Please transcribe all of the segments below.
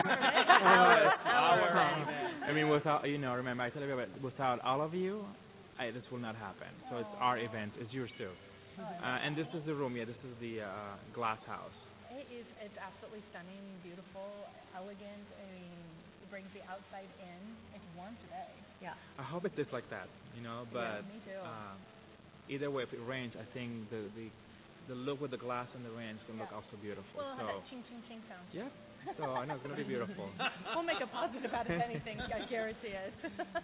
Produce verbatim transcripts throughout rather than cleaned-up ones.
Our, Our our event. I mean, without you know, remember I tell you about without all of you, I, this will not happen. So it's our event. It's yours too. Uh, and this is the room. Yeah, this is the uh, glass house. It is. It's absolutely stunning, beautiful, elegant. I mean, it brings the outside in. It's warm today. Yeah. I hope it is like that, you know. But yeah, me too. Uh, either way, if it rains, I think the the the look with the glass and the rain is gonna yeah. look also beautiful. Well, so have that ching ching ching sound. yeah. So I know it's gonna be beautiful. We'll make a positive out of anything. I guarantee it.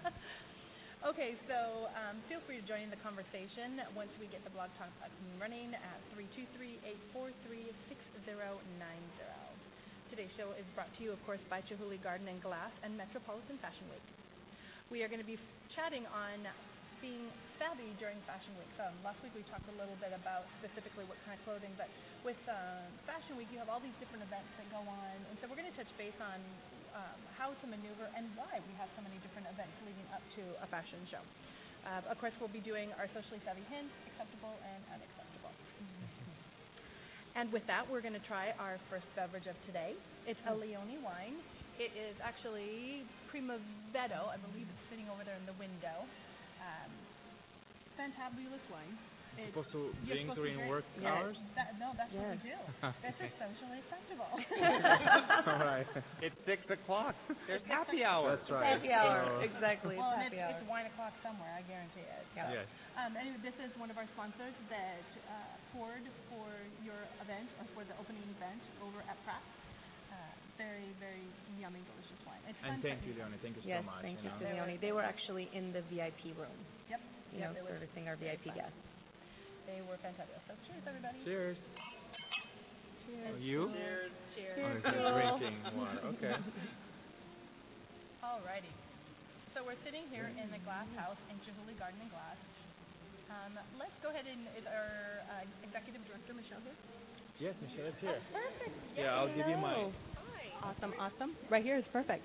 Okay, so um, feel free to join in the conversation once we get the blog talk up and running at three two three, eight four three, six zero nine zero. Today's show is brought to you, of course, by Chihuly Garden and Glass and Metropolitan Fashion Week. We are going to be f- chatting on being savvy during Fashion Week. So last week we talked a little bit about specifically what kind of clothing, but with uh, Fashion Week you have all these different events that go on, and so we're going to touch base on um, how to maneuver and why we have so many different events leading up to a fashion show. Uh, of course, we'll be doing our socially savvy hints, acceptable and unacceptable. Mm-hmm. And with that, we're going to try our first beverage of today. It's a Leone wine. It is actually Primavetto. I believe it's sitting over there in the window. Um, fantabulous wine. It's supposed to You're drink supposed during to drink. work Yes. hours? That, no, that's yes. what we do. This is socially acceptable. All right. It's six o'clock. There's happy hour. That's right. Happy hour. So, exactly. Well, it's and happy it's, hour. it's wine o'clock somewhere, I guarantee it. Yeah. yes. Um, anyway, this is one of our sponsors that uh, poured for your event or for the opening event over at Pratt. Uh, very, very yummy, delicious wine. It's And fun thank you, technique. Leone. Thank you Yes, so much. thank you, know. to Leone. They were actually in the V I P room, Yep. you yep, know, it was servicing our V I P fun. guests. They were fantabulous. So cheers, everybody. Cheers. Cheers. Oh, you? Cheers. Cheers. Oh, he's drinking water. Okay. Alrighty. So we're sitting here in the glass house in Chihuly Garden and Glass. Um, let's go ahead and is our uh, executive director Michelle here? Yes, Michelle is here. Perfect. Yeah, I'll give you my. Hi. Awesome, awesome. Right here is perfect.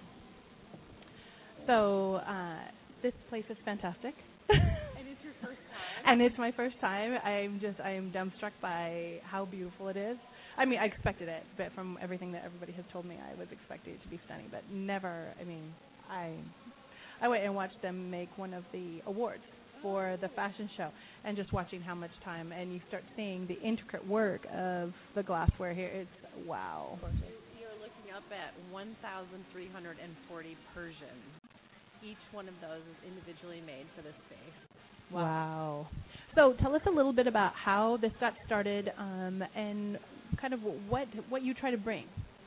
So uh, this place is fantastic. And it's your first time. And it's my first time. I'm just, I am dumbstruck by how beautiful it is. I mean, I expected it, but from everything that everybody has told me, I was expecting it to be stunning, but never, I mean, I I went and watched them make one of the awards for the fashion show, and just watching how much time, and you start seeing the intricate work of the glassware here. It's wow. You're looking up at one thousand three hundred forty Persian. Each one of those is individually made for this space. Wow. So tell us a little bit about how this got started, um, and kind of what what you try to bring.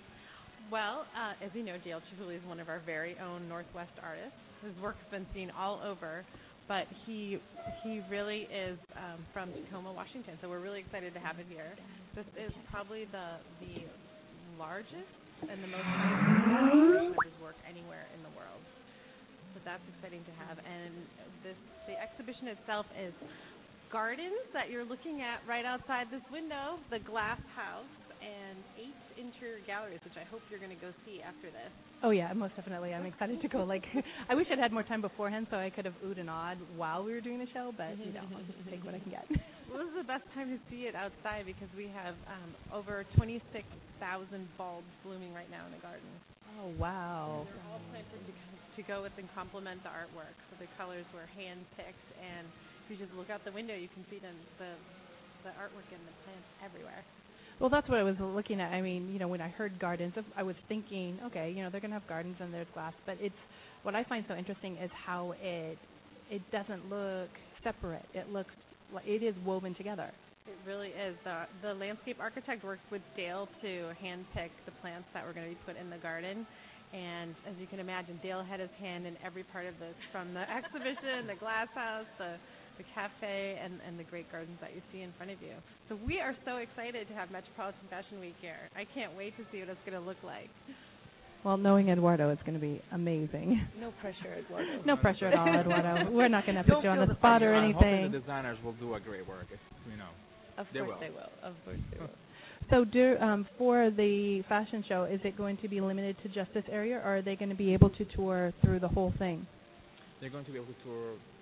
Well, uh, as you know, Dale Chihuly is one of our very own Northwest artists. His work's been seen all over, but he he really is um, from Tacoma, Washington. So we're really excited to have it here. This is probably the the largest and the most exhibition of his work anywhere in the world. So that's exciting to have. And this the exhibition itself is gardens that you're looking at right outside this window, the glass house, and eight interior galleries, which I hope you're going to go see after this. Oh yeah, most definitely. I'm excited to go. Like, I wish I'd had more time beforehand so I could have oohed and awed while we were doing the show, but you know, I'll just take what I can get. Well, this is the best time to see it outside because we have um, over twenty-six thousand bulbs blooming right now in the garden. Oh wow. They're all planted to, to go with and complement the artwork. So the colors were hand picked, and if you just look out the window, you can see them, the the artwork and the plants everywhere. Well, that's what I was looking at. I mean, you know, when I heard gardens, I was thinking, okay, you know, they're going to have gardens and there's glass, but it's what I find so interesting is how it it doesn't look separate. It looks like it is woven together. It really is. The, the landscape architect worked with Dale to handpick the plants that were going to be put in the garden. And as you can imagine, Dale had his hand in every part of this, from the exhibition, the glass house, the, the cafe, and, and the great gardens that you see in front of you. So we are so excited to have Metropolitan Fashion Week here. I can't wait to see what it's going to look like. Well, knowing Eduardo, it's going to be amazing. No pressure, Eduardo. No pressure at all, Eduardo. We're not going to put Don't you on feel the the spot or I'm hoping anything. the designers will do a great work. It's, you know. Of They course will. they will. Of course they will. So do, um, for the fashion show, is it going to be limited to just this area, or are they going to be able to tour through the whole thing? They're going to be able to tour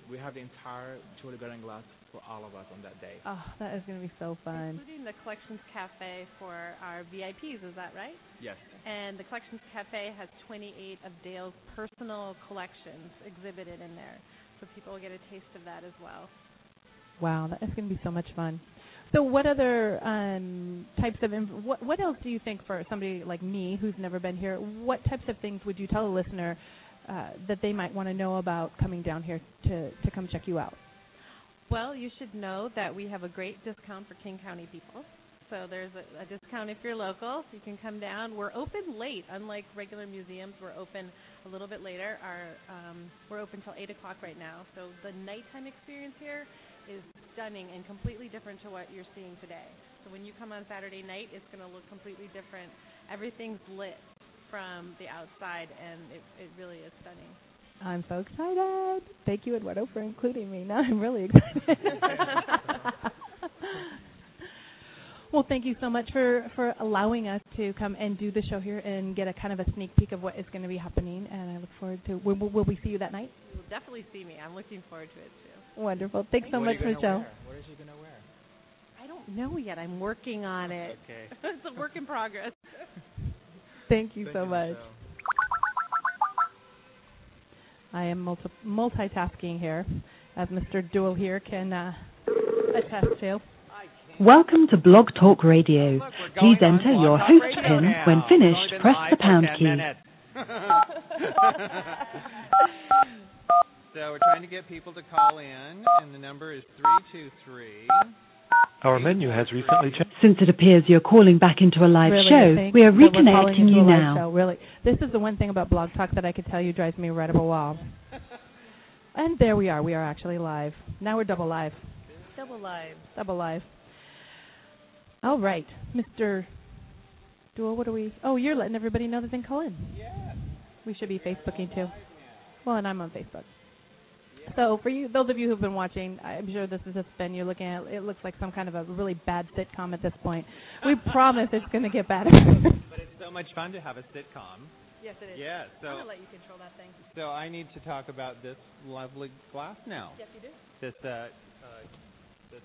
we have the entire Tulip Garden glass for all of us on that day. Oh, that is going to be so fun. Including the Collections Cafe for our V I Ps, is that right? Yes. And the Collections Cafe has twenty-eight of Dale's personal collections exhibited in there. So people will get a taste of that as well. Wow, that is going to be so much fun. So what other um, types of, inf- what, what else do you think for somebody like me who's never been here, what types of things would you tell a listener uh, that they might want to know about coming down here to, to come check you out? Well, you should know that we have a great discount for King County people. So there's a, a discount if you're local. So you can come down. We're open late. Unlike regular museums, we're open a little bit later. Our um, We're open till eight o'clock right now. So the nighttime experience here is stunning and completely different to what you're seeing today. So when you come on Saturday night, it's going to look completely different. Everything's lit from the outside, and it, it really is stunning. I'm so excited. Thank you, Eduardo, for including me. Now I'm really excited. Well, thank you so much for, for allowing us to come and do the show here and get a kind of a sneak peek of what is going to be happening. And I look forward to, will, will we see you that night? You will definitely see me. I'm looking forward to it, too. Wonderful. Thanks so what much, are you Michelle. Wear? What is she going to wear? I don't know yet. I'm working on it. Okay. It's a work in progress. Thank you Thank so you, much. Michelle. I am multi- multitasking here, as Mister Duell here can uh, attest to. Welcome to Blog Talk Radio. Look, we're Please going on enter Blog your Talk host Radio pin. now. When We've finished, only been press live the for pound ten key. minutes. So we're trying to get people to call in, and the number is three two three. Our menu has recently changed. Since it appears you're calling back into a live Really, show, I think we are that we're calling reconnecting into you a live now. show, really. This is the one thing about Blog Talk that I could tell you drives me right up a wall. And there we are. We are actually live. Now we're double live. Double live. Double live. All right. Mister Duell, what are we? Oh, you're letting everybody know that they can call in. Yes. We should be Facebooking too. Well, and I'm on Facebook. So for you, those of you who've been watching, I'm sure this is a spin you're looking at. It looks like some kind of a really bad sitcom at this point. We promise it's going to get better. But it's so much fun to have a sitcom. Yes, it is. Yeah, so I'm going to let you control that thing. so I need to talk about this lovely glass now. Yes, you do. This uh, uh this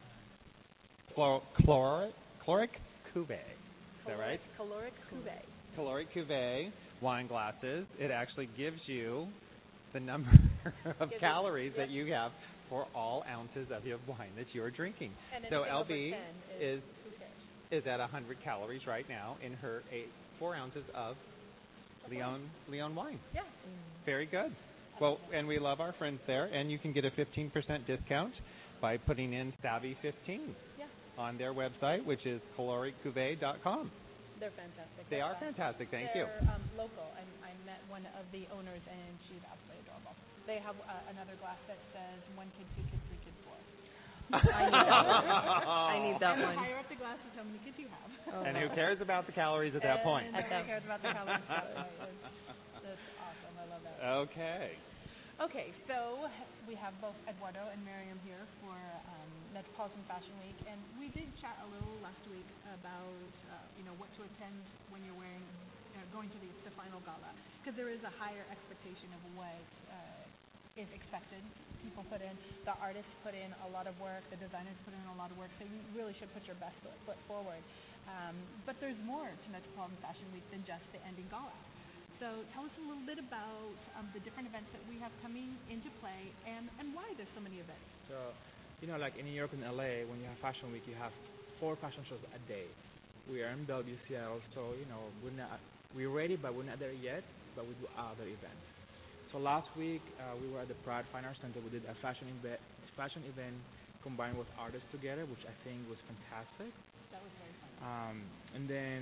chlor- chloric chloric cuvee. Is that right? Caloric cuvee. Caloric cuvee wine glasses. It actually gives you the number of Gives calories it- that you have for all ounces of your wine that you are drinking. And So anything L over B ten is who cares? is at one hundred calories right now in her eight four ounces of Leon Leon wine. Yeah. Very good. Well, and we love our friends there, and you can get a fifteen percent discount by putting in Savvy fifteen Yeah. on their website, which is caloric cuvee dot com. They're fantastic. They They're are fun. fantastic. Thank They're, you. um, local. I, I met one of the owners, and she's absolutely adorable. They have uh, another glass that says one kid, two kids, three kids, four. I need that one. I need that and one. the higher up the glass is how many kids you have. Oh, And who cares about the calories at that point? And At nobody that- cares about the calories. So, right, that's, that's awesome. I love that. Okay. Okay, so we have both Eduardo and Miriam here for um, Metropolitan Fashion Week, and we did chat a little last week about uh, you know what to attend when you're wearing uh, going to the, the final gala, because there is a higher expectation of what uh, is expected. People put in, the artists put in a lot of work, the designers put in a lot of work, so you really should put your best foot, foot forward. Um, but there's more to Metropolitan Fashion Week than just the ending gala. So tell us a little bit about um, the different events that we have coming into play and, and why there's so many events. So, you know, like in New York and L A, when you have Fashion Week, you have four fashion shows a day. We are in Bellevue, Seattle, so, you know, we're not, we're ready, but we're not there yet, but we do other events. So last week, uh, we were at the Pride Fine Arts Center. We did a fashion event, fashion event combined with artists together, which I think was fantastic. That was very fun. Um, and then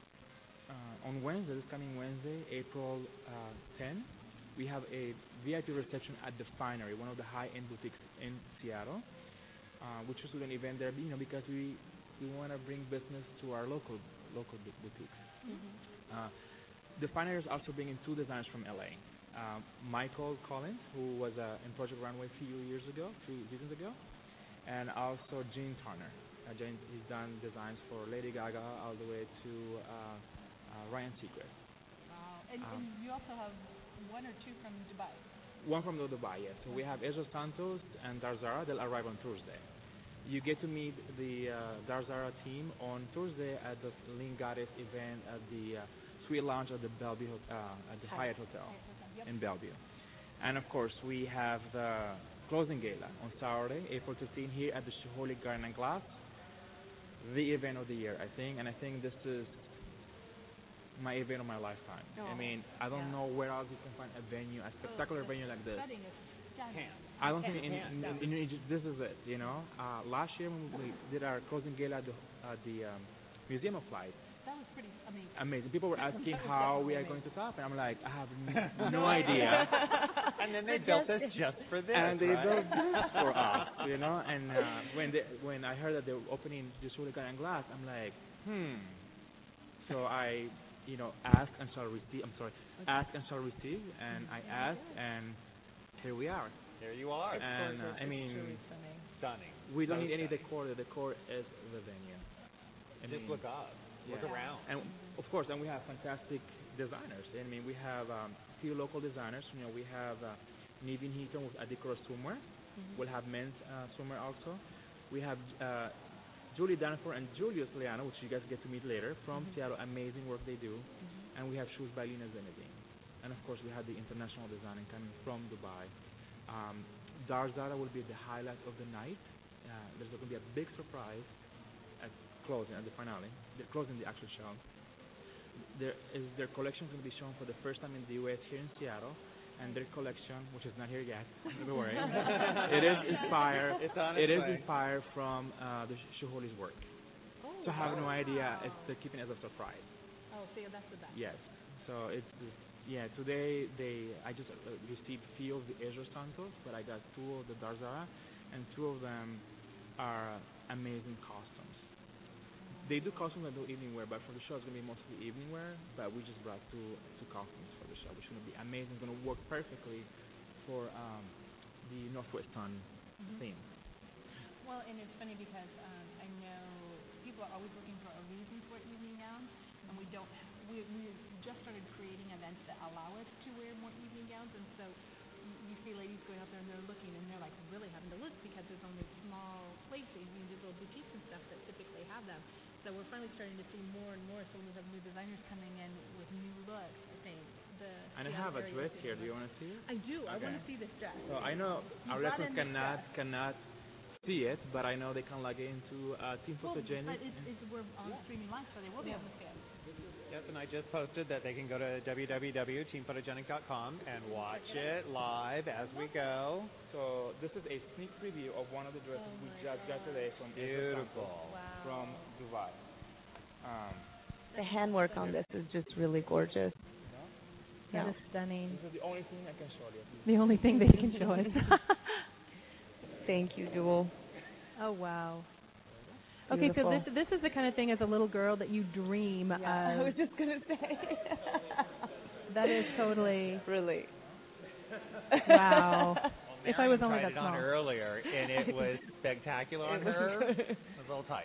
uh, on Wednesday, this coming Wednesday, April uh, tenth, we have a V I P reception at the Finery, one of the high-end boutiques in Seattle, uh, which is an event there, you know, because we we want to bring business to our local local bu- boutiques. Mm-hmm. Uh, the Finery is also bringing two designers from L A. Um, Michael Collins, who was uh, in Project Runway a few years ago, a few seasons ago, and also Gene Turner. Uh, Gene, he's done designs for Lady Gaga all the way to uh, uh, Ryan Seacrest. Wow. And, Um, and you also have one or two from Dubai. One from the Dubai, yes. So we have Ezra Santos and Darzara. They'll arrive on Thursday. You get to meet the uh, Darzara team on Thursday at the Lingaris event at the uh, Suite Lounge at the Bellevue, uh, at the Hyatt Hotel Yep. in Bellevue. And of course, we have the closing gala on Saturday, April fifteenth, here at the Shiholi Garden and Glass. The event of the year, I think, and I think this is my event of my lifetime. Oh, I mean, I don't yeah. know where else you can find a venue, a spectacular Oh, venue like this. Setting is stunning. I don't think in, Yeah. in, in, in Egypt this is it. You know, uh, last year when we did our closing gala at the, at the um, Museum of Flight, That was pretty amazing. amazing. People were asking That was how we are definitely going to top, and I'm like, I have n- no idea. And then they built us just for this. And they right? built this for us, you know. And uh, when they, when I heard that they were opening the Shiholi Garden and Glass, I'm like, hmm. So I, you know, ask and shall receive. I'm sorry, ask and shall receive. And I asked, and here we are. There you are. And uh, I mean, Stunning. we don't So need any stunning. decor. The decor is the venue. I Just mean, look up. Look yeah. around. And of course, and we have fantastic designers. I mean, we have um, few local designers. You know, we have uh, Nivin Heaton with Adikura Swimwear. Mm-hmm. We'll have men's uh, swimwear also. We have uh, Julie Danforth and Julius Liano, which you guys get to meet later, from Mm-hmm. Seattle. Amazing work they do. And we have shoes by Lina Zenedine. And of course, we have the international designing coming from Dubai. Um, Darzara will be the highlight of the night. Uh, there's going to be a big surprise at closing, at the finale. They're closing the actual show. There is their collection going to be shown for the first time in the U S here in Seattle, and their collection, which is not here yet, don't worry, it is inspired. It's on It its is way. inspired from uh, the Shiholi's work. Oh, So I have no wow. idea. It's, they're keeping it as a surprise. Oh, see, that's the best. Yes. So it's yeah. Today they I just uh, received few of the Ezra Santos, but I got two of the Darzara, and two of them are amazing costumes. They do costumes that do evening wear, but for the show it's gonna be mostly evening wear. But we just brought two two costumes for the show, which is gonna be amazing. It's gonna work perfectly for um, the Northwest Sun Mhm. theme. Well, and it's funny because um, I know people are always looking for a reason for evening gowns, and we don't. We we just started creating events that allow us to wear more evening gowns, and so you, you see ladies going out there and they're looking and they're like really having to look because there's only small places, you know, these little boutiques and stuff that typically have them. So we're finally starting to see more and more. So we have new designers coming in with new looks. I think the. And I Seattle have a area dress is here. doing Do you well. want to see it? I do. I want to Okay. see this dress. So I know You our brought listeners in this cannot dress. cannot see it, but I know they can log into uh, Team Well, Photogenic. but it's, it's, we're on streaming live, so they will be able to see it. Yes, and I just posted that they can go to w w w dot team photogenic dot com and watch it live as we go. So this is a sneak preview of one of the dresses Oh we my just got God. today from Ezra Santos Beautiful. Wow. from Dubai. Um, The handwork on this is just really gorgeous. That Yeah. is stunning. this is the only thing I can show you. The only thing that you can show us. Thank you, Jewel. Oh wow. Okay, so Beautiful. this this is the kind of thing as a little girl that you dream I of. was just gonna say. That is totally really. wow. If I was Marion only tried that it on small. earlier, and it was spectacular on It was her. good. It was a little tight.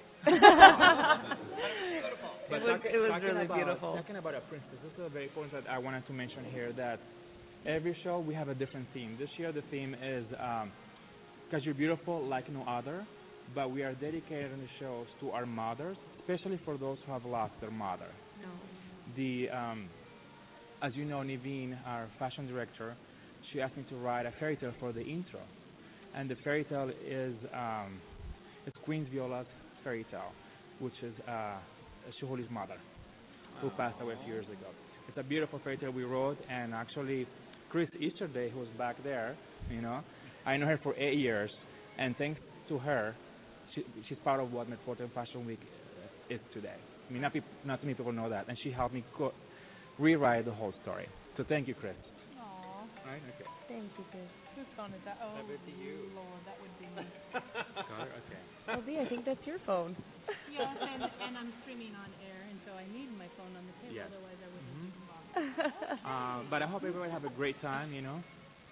But It was- talking- it was talking really about, beautiful. Talking about a princess, this is a very point that I wanted to mention here, that every show we have a different theme. This year the theme is because you're beautiful like no other, but we are dedicating the shows to our mothers, especially for those who have lost their mother. The um, as you know, Niveen, our fashion director, she asked me to write a fairy tale for the intro, and the fairy tale is um, it's Queen Viola's fairy tale, which is uh, Shiholi's mother, who passed away a few years ago. It's a beautiful fairy tale we wrote, and actually, Chris Easterday, who's back there, you know, I know her for eight years, and thanks to her, she, she's part of what Metropolitan Fashion Week is today. I mean, not, peop- not too many people know that, and she helped me co- rewrite the whole story. So thank you, Chris. Aww. Right? Okay. Thank you, Chris. Whose phone is that? Oh, That would be you. Lord, that would be me. Got it? Okay. L B, I think that's your phone. Yes, and, and I'm streaming on air, and so I need my phone on the table, Yes. otherwise I wouldn't Mhm. even bother. Uh, but I hope everyone have a great time, you know.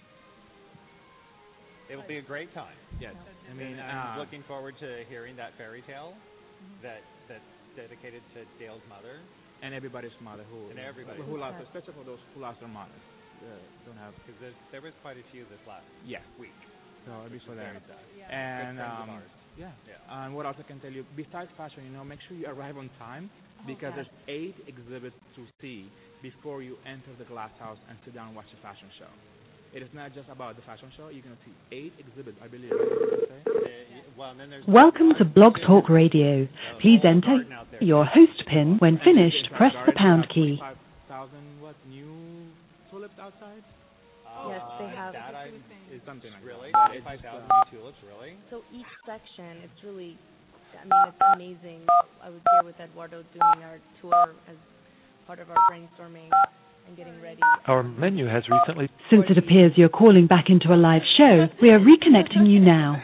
It will be a great time. Yes. I And mean, I'm uh, looking forward to hearing that fairy tale that that's dedicated to Dale's mother. and everybody's mother who And everybody. who lost, especially for those who lost their mothers. uh, don't have. Because there was quite a few this last Yeah. week. So it'll be for them. Yeah. And Good friends of um, ours. yeah. Yeah. And what else I can tell you? Besides fashion, you know, make sure you arrive on time because yeah. there's eight exhibits to see before you enter the glass house and sit down and watch the fashion show. It is not just about the fashion show. You're going to see eight exhibits, I believe. Uh, well, and then there's Welcome to Blog Talk Radio. Please enter your host pin. When finished, press the pound key. Five thousand what new tulips outside? Uh, Yes, they have- That I, is Something like really that. Yeah, it's five just, thousand uh, tulips. Really? So each section, it's really, I mean, it's amazing. I was here with Eduardo doing our tour as part of our brainstorming and getting ready. Our menu has recently. Since it appears you're calling back into a live show, we are reconnecting you now.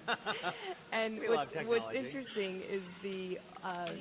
And We what's, love what's technology. interesting is the uh,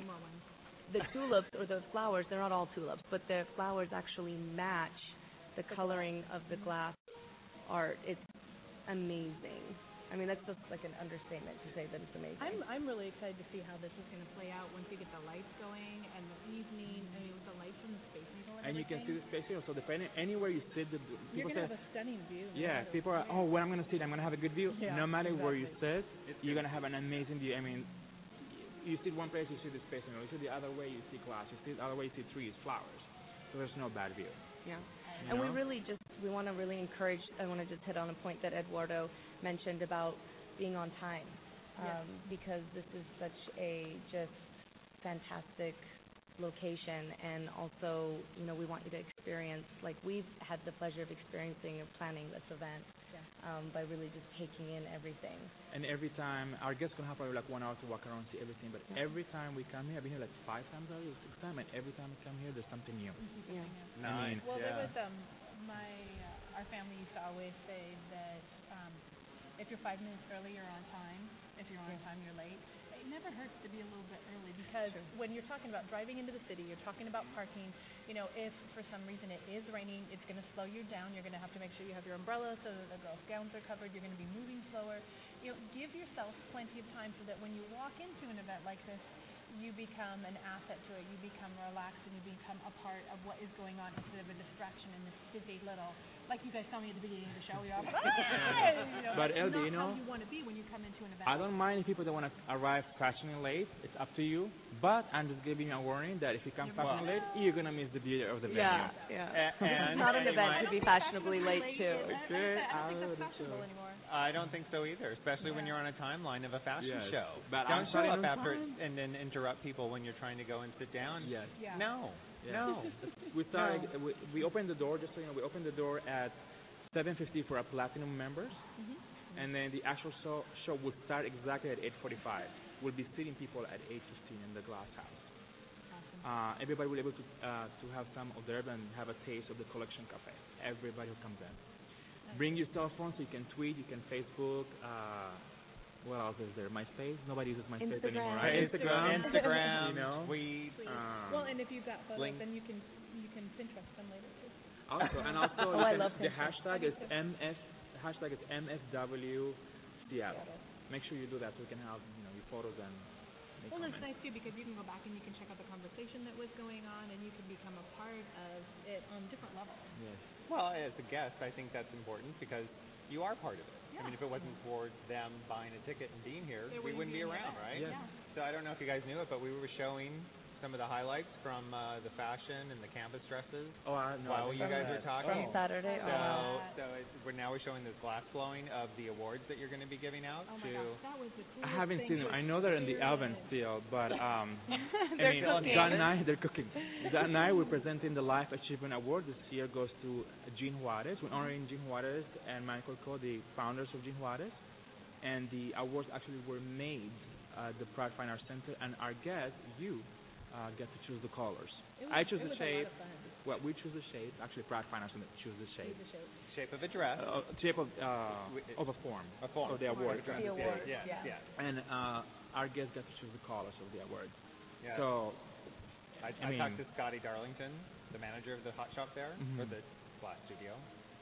the tulips or the flowers. They're not all tulips, but the flowers actually match the coloring of the glass art. It's amazing. I mean, that's just like an understatement to say that it's amazing. I'm I'm really excited to see how this is going to play out once you get the lights going and the evening. I mean, with the lights from the Space Needle and, And you can see everything, the space here. So depending anywhere you sit, the, the you're people going to say, have a stunning view. no yeah, matter people are, where. oh, when I'm going to sit, I'm going to have a good view. Yeah, No matter where you exactly. sit, you're going to have an amazing view. I mean, you sit one place, you see the space, you know, you see the other way, you see glass, you see the other way, you see trees, flowers. So there's no bad view. Yeah. You And we know? really just, we want to really encourage, I want to just hit on a point that Eduardo mentioned about being on time. Um, because this is such a just fantastic location, and also, you know, we want you to experience, like we've had the pleasure of experiencing and planning this event Yeah. um, by really just taking in everything. And every time, our guests going to have probably like one hour to walk around, see everything, but Yeah. every time we come here, I've been here like five times already, six times, and every time we come here, there's something new. Yeah. I mean, Well, yeah. there was um my uh, our family used to always say that um if you're five minutes early, you're on time. If you're on time, you're late. It never hurts to be a little bit early because when you're talking about driving into the city, you're talking about parking. You know, if for some reason it is raining, it's going to slow you down. You're going to have to make sure you have your umbrella so that the girls' gowns are covered. You're going to be moving slower. You know, give yourself plenty of time so that when you walk into an event like this, you become an asset to it. You become relaxed and you become a part of what is going on instead of a distraction in this busy little, like you guys told me at the beginning of the show. You're all, "Ah!" you know, But that's L B, not you know, how you want to be when you come into an event. I don't mind if people don't want to arrive fashionably late. It's up to you. But I'm just giving you a warning that if you come fashionably late, you're going to miss the beauty of the venue. Yeah, yeah. A- and, It's not an and you event might- to be fashionably late too. I don't think Okay, that- I out don't think of that's the fashionable show. anymore. I don't think so either, especially when you're on a timeline of a fashion Yes. show. But don't I'm show starting up on after time. and then interrupt people when you're trying to go and sit down. Yes. Yeah. No. Yeah. No. We started. We, we opened the door. Just so you know, we opened the door at seven fifty for our platinum members, Mhm. and then the actual show show will start exactly at eight forty-five. We'll be seating people at eight fifteen in the glass house. Awesome. Uh, everybody will be able to uh, to have some hors d'oeuvre and have a taste of the collection cafe. Everybody who comes in. Bring your cell phone so you can tweet, you can Facebook. Uh, what else is there? MySpace. Nobody uses MySpace Instagram. anymore, right? Instagram, Instagram, you know. tweet. Sweet. Um, Well, and if you've got photos, link. then you can you can Pinterest them later too. Also, and also, Oh, you I can- love the Pinterest. hashtag is M F. The hashtag is M F W Seattle. Make sure you do that so we can have you know your photos and make Well, it's comments. nice too because you can go back and you can check out the conversation that was going on, and you can become a part of it on different levels. Yes. Well, as a guest, I think that's important because you are part of it. I mean, Yeah. if it wasn't for them buying a ticket and being here, There we wouldn't be any around, event. right? Yeah. Yeah. So I don't know if you guys knew it, but we were showing some of the highlights from uh, the fashion and the canvas dresses Oh, I know. while I you think guys that- were talking. From Saturday. So, Oh, wow. so it's, we're now we're showing this glass blowing of the awards that you're going to be giving out Oh my to. gosh, that was the I coolest haven't thing seen them. to I know they're in the oven experience. still, but um, They're I mean, cooking. that night they're cooking. That night we're presenting the Life Achievement Award. This year goes to Jean Juarez. We're honoring Jean Juarez and Michael Coe, the founders of Jean Juarez. And the awards actually were made at the Pride Fine Arts Center, and our guests, you, uh, get to choose the colors. It was, I choose it the was shape. A lot of fun. Well, we choose the shape. Actually, Pride Fine Arts Center choose the shape. Choose the shape. Shape of a dress. Uh, shape of uh, of a form. A form. Of the award. Dress. The award, Yes, yeah. yes. And uh, our guests get to choose the colors of the awards. yes. So, I, I I talked mean- to Scotty Darlington, the manager of the hot shop there, Mhm. or the glass studio,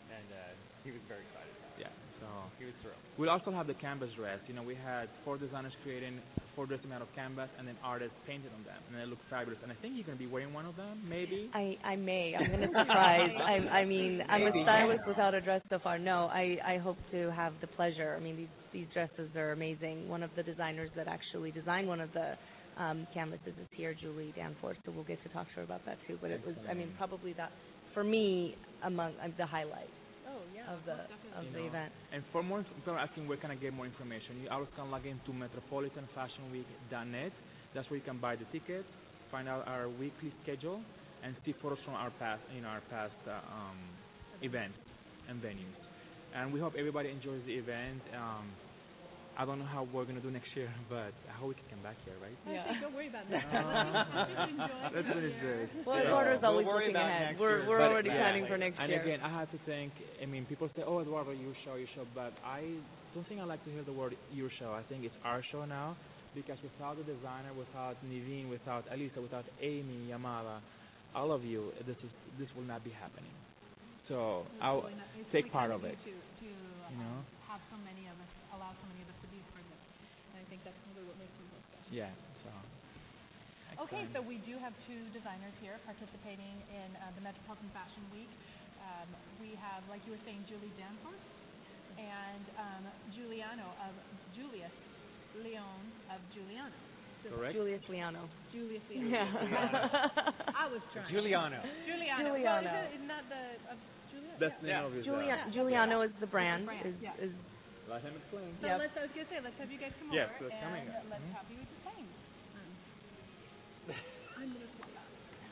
and uh, he was very excited. Yeah. So He was thrilled. we'll also have the canvas dress. You know, we had four designers creating four dresses made of canvas, and then artists painted on them, and they look fabulous. And I think you're going to be wearing one of them, maybe. I, I may. I'm going to surprise. I, I mean, I'm a stylist without a dress so far. No, I, I hope to have the pleasure. I mean, these these dresses are amazing. One of the designers that actually designed one of the um, canvases is here, Julie Danforth. So we'll get to talk to her about that too. But it was, I mean, probably that for me among uh, the highlight Oh, yeah. of the most definitely. of You the know. event. And for more, people are asking where can I get more information. You always can log into metropolitan fashion week dot net. That's where you can buy the tickets, find out our weekly schedule, and see photos from our past, you know, our past uh, um, events and venues. And we hope everybody enjoys the event. Um, I don't know how we're gonna do next year, but I hope we can come back here, right? I think don't worry about that. Uh, Let's Let's just finish enjoy this. this. Well, Yeah. Eduardo's We'll always worry looking about ahead. next We're year, we're but already yeah, planning for next And year. again, I have to think. I mean, people say, "Oh, Eduardo, your show, your show," but I don't think I like to hear the word "your show." I think it's our show now, because without the designer, without Niveen, without Alisa, without Amy, Yamala, all of you, this is this will not be happening. So I'll Really not- it's take really part kind of you it. To, to You know? um, have so many of us, allow so many of us to be part of it. And I think that's really what makes it so special. Yeah. So. Okay, excellent. so we do have two designers here participating in uh, the Metropolitan Fashion Week. Um, we have, like you were saying, Julie Danforth and um, Giuliano of Julius Leon of Giuliano. So Correct. Julius Liano. Julius Leon. Yeah. I was trying. Giuliano. Giuliano. Giuliano. Well, isn't, isn't that the of Giuliano? That's the Yeah. name of his. Julia, Uh, Giuliano is the brand. brand, Is, yeah. is let him explain. So Yep. let's, I was going to say, let's have you guys come Yes, over they're coming and up. let's Mhm. have you explain. Um, I'm going to swap out.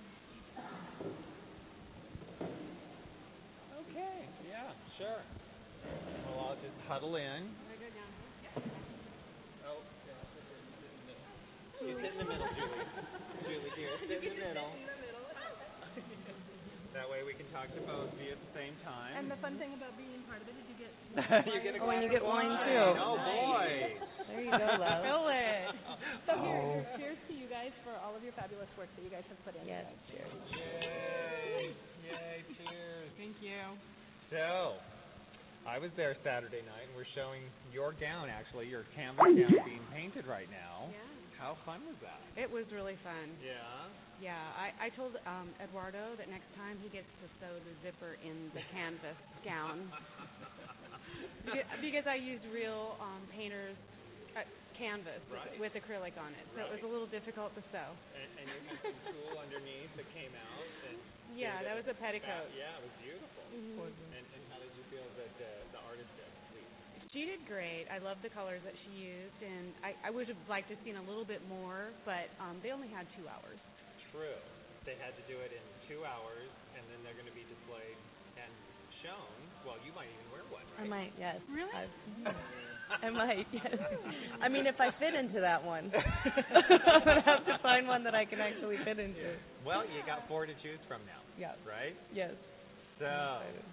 Okay. Yeah. Sure. We'll all just huddle in. Oh, yeah. You sit in the middle, Julie. Julie, here, sit in the middle. That way we can talk to both of you at the same time. And the fun thing about being part of it is you get you get a Oh, and you glass get of wine, wine. too. Oh boy. there you go, love. Fill it. So here, Oh. here, cheers to you guys for all of your fabulous work that you guys have put in. Yes, today. cheers. Yay! Yay! Cheers. Thank you. So, I was there Saturday night, and we're showing your gown. Actually, your canvas gown being painted right now. Yeah. How fun was that? It was really fun. Yeah. Yeah, I, I told um, Eduardo that next time he gets to sew the zipper in the canvas gown. Beca- because I used real um, painter's uh, canvas Right. with, with acrylic on it, so it was a little difficult to sew. And, and you had some tulle underneath that came out. And Yeah, gave that it was a petticoat. Yeah, it was beautiful. Mhm. And, and how did you feel that uh, the artist did? She did great. I love the colors that she used, and I, I would have liked to have seen a little bit more, but um, they only had two hours. True. They had to do it in two hours, and then they're going to be displayed and shown. Well, you might even wear one, I right? might, yes. Really? I've- I might, yes. I mean, if I fit into that one, I'm gonna have to find one that I can actually fit into. Well, you got four to choose from now, Yeah. right? Yes. So, I'm excited.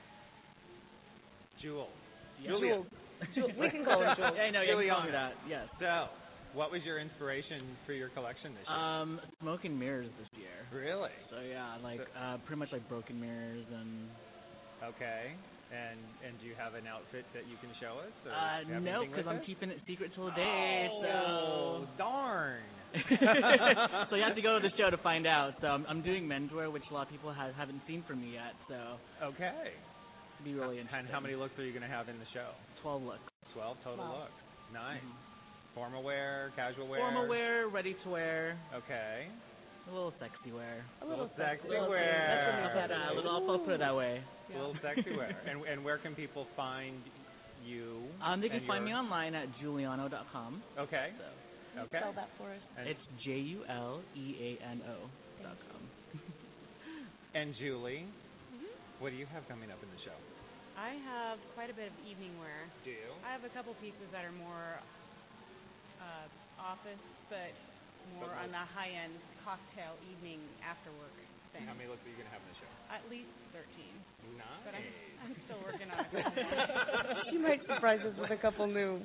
Jewel. Yeah. Julia. Jules, we can call her Jules. Yeah, no, you can call me Juliana. that. Yes. So, what was your inspiration for your collection this year? Um, smoke and mirrors this year. really? So yeah, like So- uh, pretty much like broken mirrors and. Okay. And and do you have an outfit that you can show us? Or Uh, do you have no, anything because with I'm us? keeping it secret till the day. Oh, So. darn. So you have to go to the show to find out. So I'm, I'm doing menswear, which a lot of people have, haven't seen from me yet. So Okay. it'll be really And interesting. how many looks are you going to have in the show? Twelve looks. Twelve total Wow. looks. Nice. Mhm. Formal wear, casual wear. Formal wear, ready to wear, Okay. a little sexy wear. A little sexy little wear. That's a new I'll put, category. uh, a little, I'll put it that way. A little sexy wear. And and where can people find you? Um, they can and find me your- online at juliano dot com. Okay. So Can you Okay. spell that for us? And, it's J U L E A N O dot com. and Julie, Mm-hmm. what do you have coming up in the show? I have quite a bit of evening wear. Do you? I have a couple pieces that are more uh, office, but more But on the high-end cocktail evening after work thing. How many looks are you going to have in the show? At least thirteen, Nice. but I'm, I'm still working on it. She might surprise us with a couple new.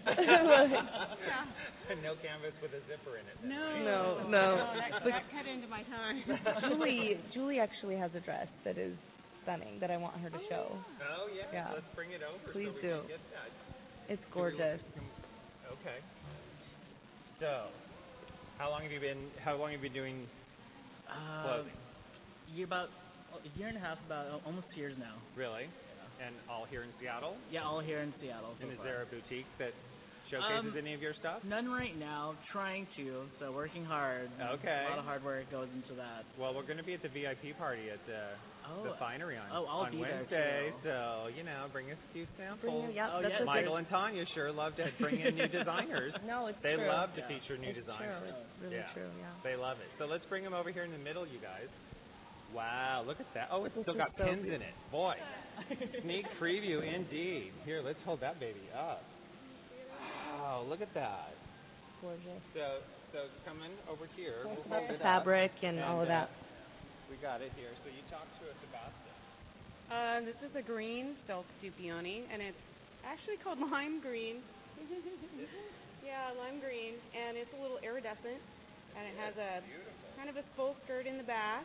No canvas with a zipper in it. then, No, right? No, no. that, that cut into my time. Julie, Julie actually has a dress that is stunning that I want her to Oh, show. Oh yeah. Yeah. Let's bring it over Please so we do. can get that. It's Can we- gorgeous. can- Okay. So, how long have you been? How long have you been doing Uh, clothing? year about a year and a half, about al- almost two years now. Really? And all here in Seattle? Yeah, all here in Seattle. So And is far. there a boutique that showcases Um, any of your stuff? None right now. Trying to. So working hard. Okay. A lot of hard work goes into that. Well, we're going to be at the V I P party at the Oh. the Finery on, Oh, I'll on be there, Wednesday. too. So you know, bring us a few samples. Bring, yeah, Oh, that's yes. a Michael good- and Tanya sure love to bring in new designers. No, it's They true. love to Yeah. feature new it's designers. true. It's really Yeah. true. Yeah. They love it. So let's bring them over here in the middle, you guys. Wow, look at that. Oh, it's This still is got so pins beautiful. in it. Boy. Sneak preview indeed. Here, let's hold that baby up. Wow, look at that. Gorgeous. So, so coming over here, Talk we'll about hold the it fabric up, and all of uh, that. we got it here. So you talk to us about this. Uh, this is a green silk stupione, and it's actually called lime green. Yeah, lime green, and it's a little iridescent, and it has a kind of a full skirt in the back.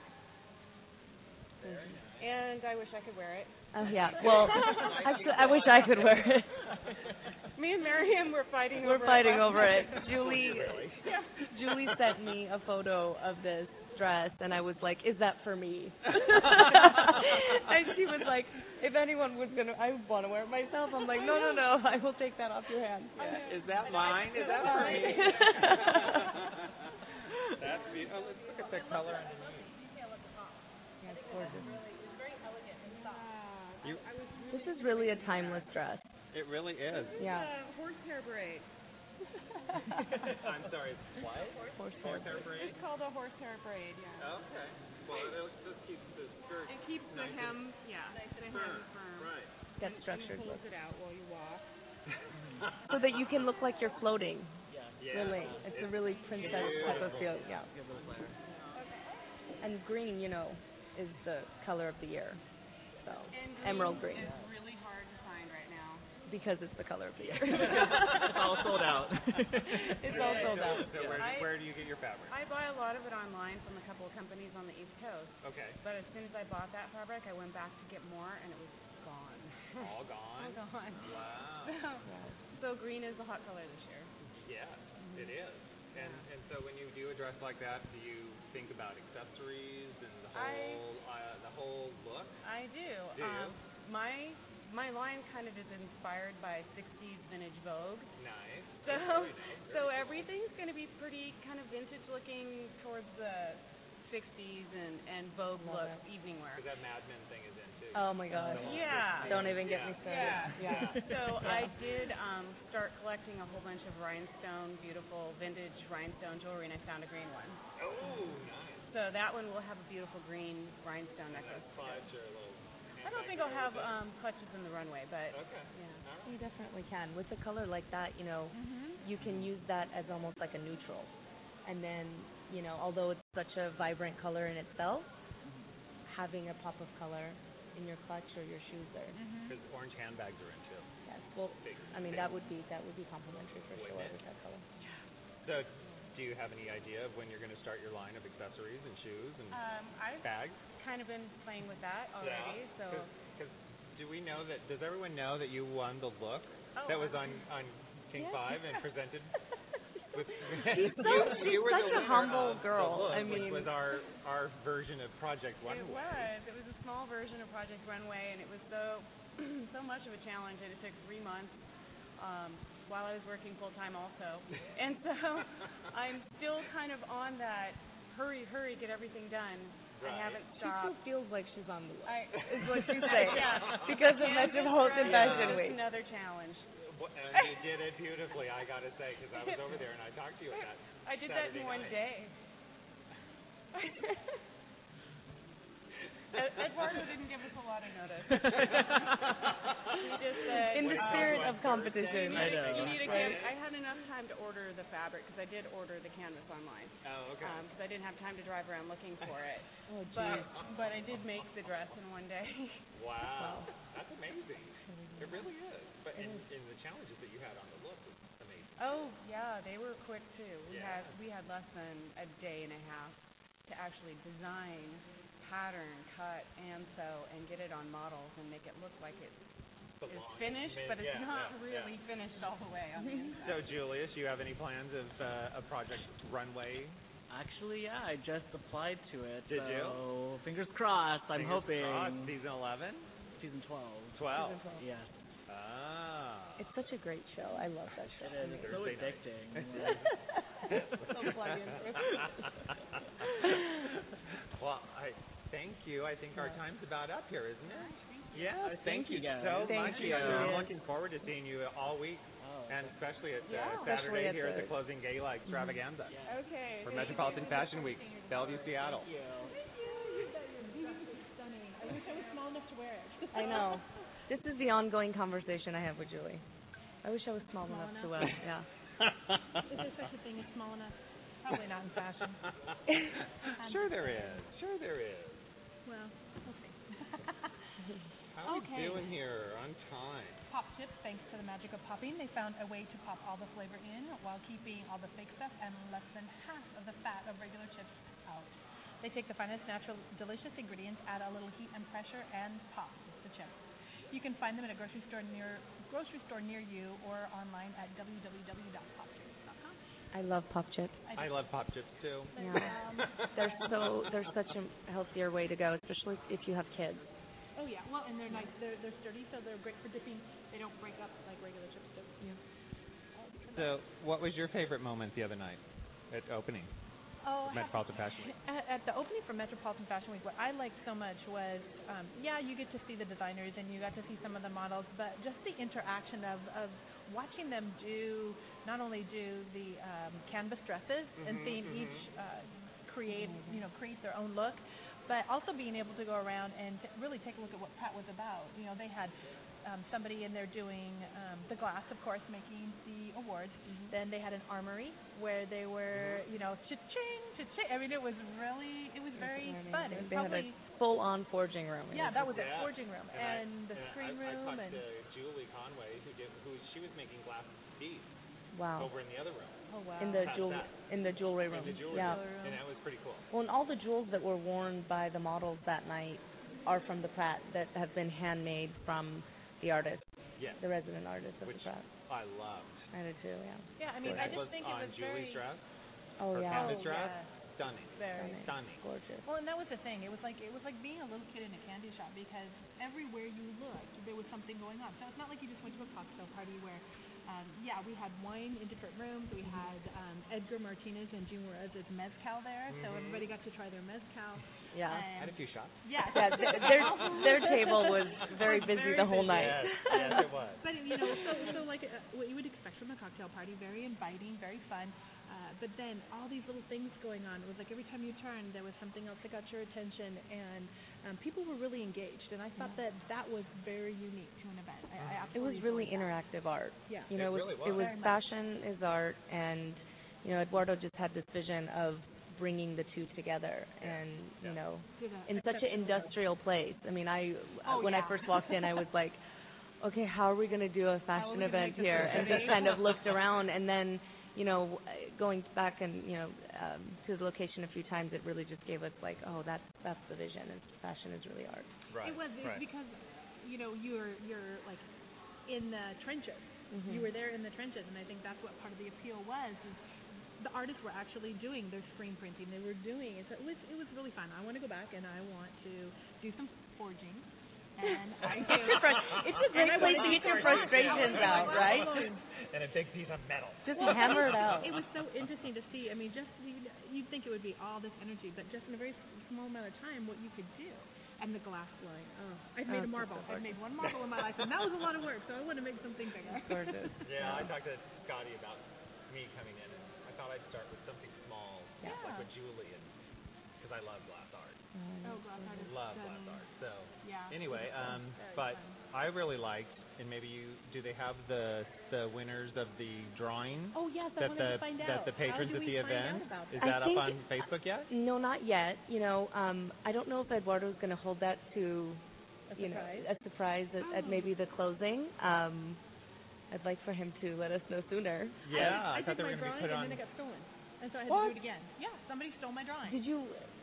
And I wish I could wear it. Oh yeah. Well, actually, I wish I could wear it. Me and Miriam were fighting We're over fighting it. over it. Julie, Yeah. Julie sent me a photo of this dress, and I was like, "Is that for me?" And she was like, "If anyone was gonna, I would want to wear it myself." I'm like, "No, no, no, I will take that off your hands." Yeah. Is that mine? Is that for me? That's beautiful. Oh, let's look at the color underneath. Yeah, it's gorgeous. You, This is really a timeless dress. it really is. Yeah. Uh, horsehair braid. I'm sorry. What? Horsehair. Horsehair braid? It's called a horsehair braid, yeah. Okay. Well, it'll just keep the skirt. It keeps the nice hem, and yeah, the hem firm. firm. Right. Get And- structured and look. pulls it out while you walk. So that you can look like you're floating. Yeah. Yeah. Really, it's a really princess type of feel. Yeah. Give it a flare. And green, you know, is the color of the year. So And emerald green, is really hard to find right now. because it's the color of the year. It's all sold out. It's all sold out. So where, I- where do you get your fabric? I buy a lot of it online from a couple of companies on the East Coast. Okay. But as soon as I bought that fabric, I went back to get more, and it was gone. All gone? All gone. Wow. So green is the hot color this year. Yeah, it is. And and so when you do a dress like that, do you think about accessories and the I- whole uh, the whole look? I do. Do you? Um, my my line kind of is inspired by sixties vintage Vogue. Nice. So Very nice. so Very everything's going to be pretty kind of vintage looking towards the sixties and and Vogue Love look evening wear. Because that Mad Men thing is in too. Oh my gosh. Yeah. Don't even get me Yeah. started. Yeah. So I did um, start collecting a whole bunch of rhinestone, beautiful vintage rhinestone jewelry, and I found a green one. Oh, nice. So that one will have a beautiful green rhinestone necklace. Clutch or a little. I don't think I'll have um, clutches in the runway, but Okay. yeah. All You right. definitely can. With a color like that, you know, Mm-hmm. you can use that as almost like a neutral. And then, you know, although it's such a vibrant color in itself, having a pop of color in your clutch or your shoes there. Because orange handbags are in too. Yes. Well, Big. I mean big. that would be that would be complimentary for Wouldn't sure it? with that color. So, do you have any idea of when you're going to start your line of accessories and shoes and Um, I've bags? kind of been playing with that already, so Because do we know that? Does everyone know that you won the look Oh, that was on on King Yeah. Five and presented? With, She's so- you, she's you were such a the winner humble of the girl. look, I which mean- was our our version of Project it Runway. was. It was a small version of Project Runway, and it was so so much of a challenge, and it took three months um, while I was working full time also. And so I'm still kind of on that hurry, hurry, get everything done. Right. I haven't She still stopped. feels like she's on the look. I, Is what you say. Yeah. Because of Canvas Metropolitan runway Fashion was Week. another challenge. Well, and you did it beautifully, I gotta say, because I was over there and I talked to you at that. I did that in Saturday one night. day. Ed- Eduardo didn't give us a lot of notice. He just said, In the What spirit about of competition. I know. you need a Right. canvas. I had enough time to order the fabric because I did order the canvas online Oh, okay. because I didn't have time to drive around looking for it. Oh, But geez. but I did make the dress in one day. wow. That's amazing. It really is. But in, in the challenges that you had on the look was amazing. Oh yeah, they were quick too. We Yeah. had we had less than a day and a half to actually design pattern, cut, and sew, and get it on models and make it look like it's The is long- finished, mid- but it's yeah, not yeah, really yeah. finished all the way on the inside. So, Julius, you have any plans of uh, a project runway? Actually, yeah, I just applied to it. Did so you? Fingers crossed. I'm Fingers hoping. crossed. Season eleven? Season twelve. twelve. Season twelve. Yes. Ah. It's such a great show. I love that show. It is. It's so Thursday night. addicting. So plug into it. Well, I thank you. I think our time's about up here, isn't it? Yes. Uh, thank, thank you you, guys. so Thank much. you. I'm looking forward to seeing you all week, Oh, and especially at uh, Yeah. Saturday Especially at here at the- the closing gala extravaganza yeah. Okay. for Metropolitan Fashion Week, Bellevue, Seattle. Thank you. Stunning. I wish I was small enough to wear it. I know. This is the ongoing conversation I have with Julie. I wish I was small, Small enough, to enough? wear. Yeah. Is there such a thing as small enough? Probably not in fashion. Sure there is. Sure there is. Well, we'll see. How are Okay. we doing here on time? Pop chips, thanks to the magic of popping, they found a way to pop all the flavor in while keeping all the fake stuff and less than half of the fat of regular chips out. They take the finest, natural, delicious ingredients, add a little heat and pressure, and pop the chips. You can find them at a grocery store near grocery store near you or online at w w w dot pop chips dot com. I love pop chips. I love pop chips too. Yeah. They're so they're such a healthier way to go, especially if you have kids. Oh yeah, well, and they're nice. They're they're sturdy, so they're great for dipping. They don't break up like regular chips do. Yeah. So, what was your favorite moment the other night at opening? Oh, Metropolitan Fashion Week. At, at the opening for Metropolitan Fashion Week, what I liked so much was, um, yeah, you get to see the designers and you got to see some of the models, but just the interaction of, of watching them do, not only do the um, canvas dresses and Mhm, seeing mhm. each uh, create, you know, create their own look, but also being able to go around and t- really take a look at what Pratt was about. You know, they had um, somebody in there doing um, the glass, of course, making the awards. Mm-hmm. Then they had an armory where they were, you know, cha-ching, cha-ching. I mean, it was really, it was very fun. It was They had probably, a full-on forging room. It yeah, that was a Yeah. forging room And I- and the and I- screen I, room I talked and. to Julie Conway, who did, who she was making glass beads Wow. over in the other room. Oh wow. In the Past jewel that. in the jewelry room. In the jewelry yeah. room. And that was pretty cool. Well, and all the jewels that were worn by the models that night are from the Pratt that have been handmade from the artist, Yes. the resident artist of Which the Pratt. I loved. I did too, yeah. Yeah, I mean, When I it just was think on it was Julie's very. dress, Oh her yeah. canvas Oh, dress, yeah. stunning. Very. Stunning. Gorgeous. Well, and that was the thing. It was like it was like being a little kid in a candy shop because everywhere you looked, there was something going on. So it's not like you just went to a cocktail party where, um, yeah, we had wine in different rooms. We had um, Edgar Martinez and June Juarez's mezcal there, so Mhm. everybody got to try their mezcal. Yeah. Had And a few shots. yeah, Yeah, th- their their table was very Was busy very the whole busy. night. Yes, yes, it was. But you know, so so like uh, what you would expect from a cocktail party, very inviting, very fun. Uh, but then all these little things going on. It was like every time you turned, there was something else that got your attention, and um, people were really engaged. And I thought that that was very unique to an event. I, I It was absolutely really enjoyed that. interactive art. Yeah. You know, It it was really was. it was Very much. fashion is art, and you know, Eduardo just had this vision of bringing the two together, and you Yeah. know, Did a in such an exceptional job. industrial place. I mean, I Oh, when yeah. I first walked in, I was like, okay, how are we going to do a How are fashion we gonna event make this here? look And just pretty? kind of looked around, and then you know, going back and you know um, to the location a few times, it really just gave us like, oh, that's that's the vision. Is fashion is really art. Right. It was it's right. because you know you're you're like in the trenches. Mhm. You were there in the trenches, and I think that's what part of the appeal was. Is the artists were actually doing their screen printing. They were doing it. So it was it was really fun. I want to go back and I want to do some forging. And I do. It's a great And I place wanna to do get your forging. frustrations out, right? And a big piece of metal. Just hammer it out. It was so interesting to see. I mean, just you'd, you'd think it would be all this energy, but just in a very small amount of time, what you could do. And the glass blowing. Oh, I've made Oh, a marble. it's so I've made one marble in my life, and that was a lot of work. So I want to make something bigger. Gorgeous. Yeah, I talked to Scotty about me coming in, and I thought I'd start with something small, Yeah. like with Julie, and because I love glass art. Oh, glass art is Love stunning. glass art. So Yeah. anyway, um, Very but fun. I really liked, and maybe you do. They have the the winners of the drawing Oh yes, I that wanted the to find out. that the patrons How at do the we find event. out about Is that? I that up think- on Facebook yet? No, not yet. You know, um, I don't know if Eduardo's going to hold that to, A you know, surprise? a surprise at, at Oh. maybe the closing. Um, I'd like for him to let us know sooner. Yeah, I, I, thought did they were my going to be drawing put and on. then it got stolen, and so I had What? to do it again. Yeah, somebody stole my drawing. Did you?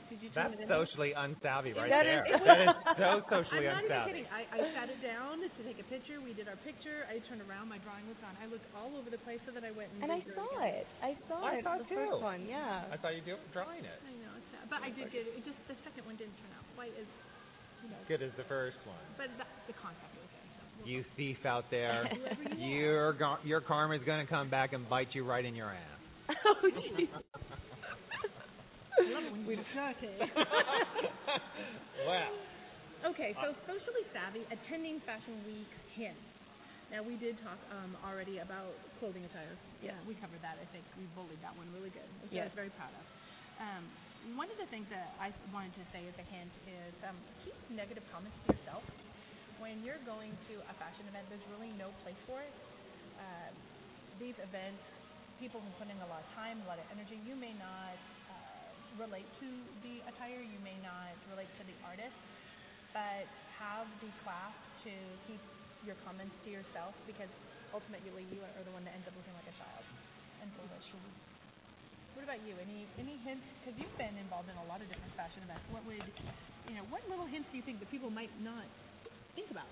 Did you turn That's it in? socially unsavvy right That there. is- it was- that is so socially I'm not even unsavvy. kidding. I, I sat it down to take a picture. We did our picture. I turned around. My drawing was gone. I looked all over the place so that I went and. And I redrew saw again. it. I saw I it. saw the it too. first one, yeah. I saw you do, drawing it. I know, it's sad. But I did get it. It just the second one didn't turn out quite as, you know. Good as the first one. But that, the concept was there. So we'll You thief out there. Whoever you your gar- your karma's going to come back and bite you right in your ass. Oh, jeez. I love it when you okay. Wow. Okay, so socially savvy, attending Fashion Week hints. Now we did talk um, already about clothing attire. Yeah, we covered that. I think we bullied that one really good, which I Yes. was very proud of. Um, one of the things that I wanted to say as a hint is um, keep negative comments to yourself. When you're going to a fashion event, there's really no place for it. Uh, these events, people can put in a lot of time, a lot of energy. You may not uh, relate to the attire, you may not relate to the artist, but have the class to keep your comments to yourself, because ultimately you are the one that ends up looking like a child and foolish. What about you? Any any hints? Because you've been involved in a lot of different fashion events. What would, you know, what little hints do you think that people might not think about?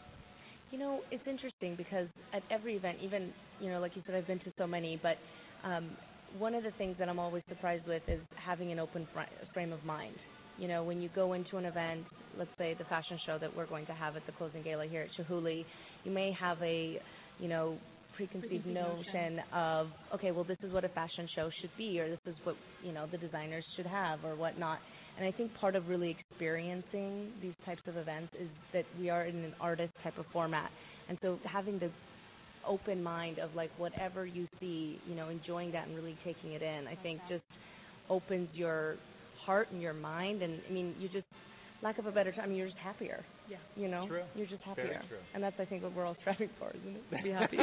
You know, it's interesting because at every event, even, you know, like you said, I've been to so many, but um, one of the things that I'm always surprised with is having an open fr- frame of mind. You know, when you go into an event, let's say the fashion show that we're going to have at the closing gala here at Chihuly, you may have a, you know, preconceived, Preconceived notion, notion. of, okay, well, this is what a fashion show should be, or this is what, you know, the designers should have, or whatnot. And I think part of really experiencing these types of events is that we are in an artist type of format. And so having the open mind of, like, whatever you see, you know, enjoying that and really taking it in, I think just opens your heart and your mind. And, I mean, you just, lack of a better term, I mean, you're just happier. Yeah. You know? True. You're just Very happier. true. And that's, I think, what we're all striving for, isn't it? To be happy.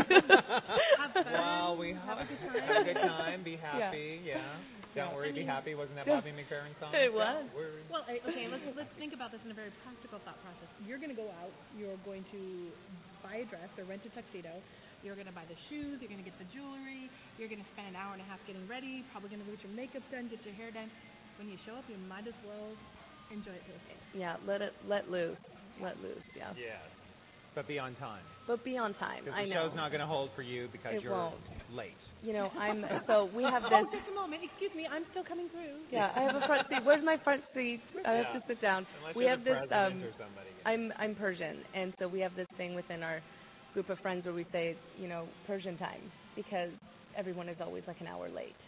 Have fun. Well, we have a good time. have a good time. Be happy. Yeah. Don't Yeah. worry. I be mean, happy. Wasn't that yeah. Bobby McFerrin song? It was. Don't worry. Well, I- okay, let's let's think about this in a very practical thought process. You're going to go out. You're going to buy a dress or rent a tuxedo. You're going to buy the shoes. You're going to get the jewelry. You're going to spend an hour and a half getting ready. Probably going to get your makeup done, get your hair done. When you show up, you might as well enjoy it to the full. Yeah, let it, let loose. Let loose, yeah. Yes. But be on time. But be on time. Because I the know. show's not going to hold for you because It you're won't. late. You know, I'm, so we have Oh, this. just a moment. Excuse me. I'm still coming through. Yeah, I have a front seat. Where's my front seat? I have Yeah. to sit down. Unless We you're have the this. president Um, or somebody. I'm I'm Persian, and so we have this thing within our group of friends where we say, you know, Persian time, because everyone is always like an hour late.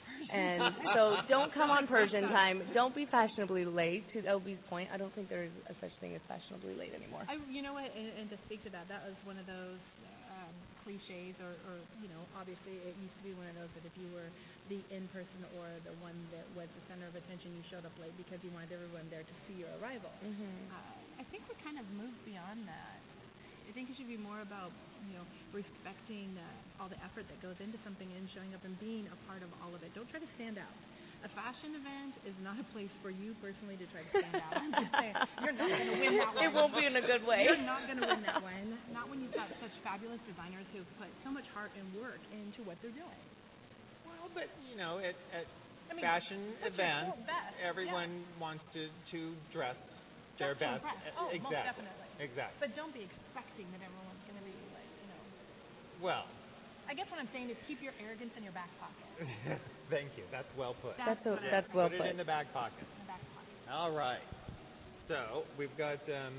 And so don't come on Persian time. Don't be fashionably late. To L B's point, I don't think there is a such thing as fashionably late anymore. I, you know what, and, and to speak to that, that was one of those um, cliches, or, or, you know, obviously it used to be one of those that if you were the in-person or the one that was the center of attention, you showed up late because you wanted everyone there to see your arrival. Mm-hmm. Uh, I think we're kind of moved beyond that. I think it should be more about, you know, respecting uh, all the effort that goes into something and showing up and being a part of all of it. Don't try to stand out. A fashion event is not a place for you personally to try to stand out. I'm just saying, you're not going to win that one. It won't be in a good way. You're not going to win that one. Not when you've got such fabulous designers who put so much heart and work into what they're doing. Well, but, you know, at, at I mean, fashion what's your events, full best? everyone wants to, to dress their Dress to best. impress. Oh, exactly. most definitely. Exactly. But don't be expecting that everyone's going to be like, you know. Well, I guess what I'm saying is keep your arrogance in your back pocket. thank you. That's well put. That's That's a, what I- that's well put it put. in the back pocket. In the back pocket. All right. So we've got. Um,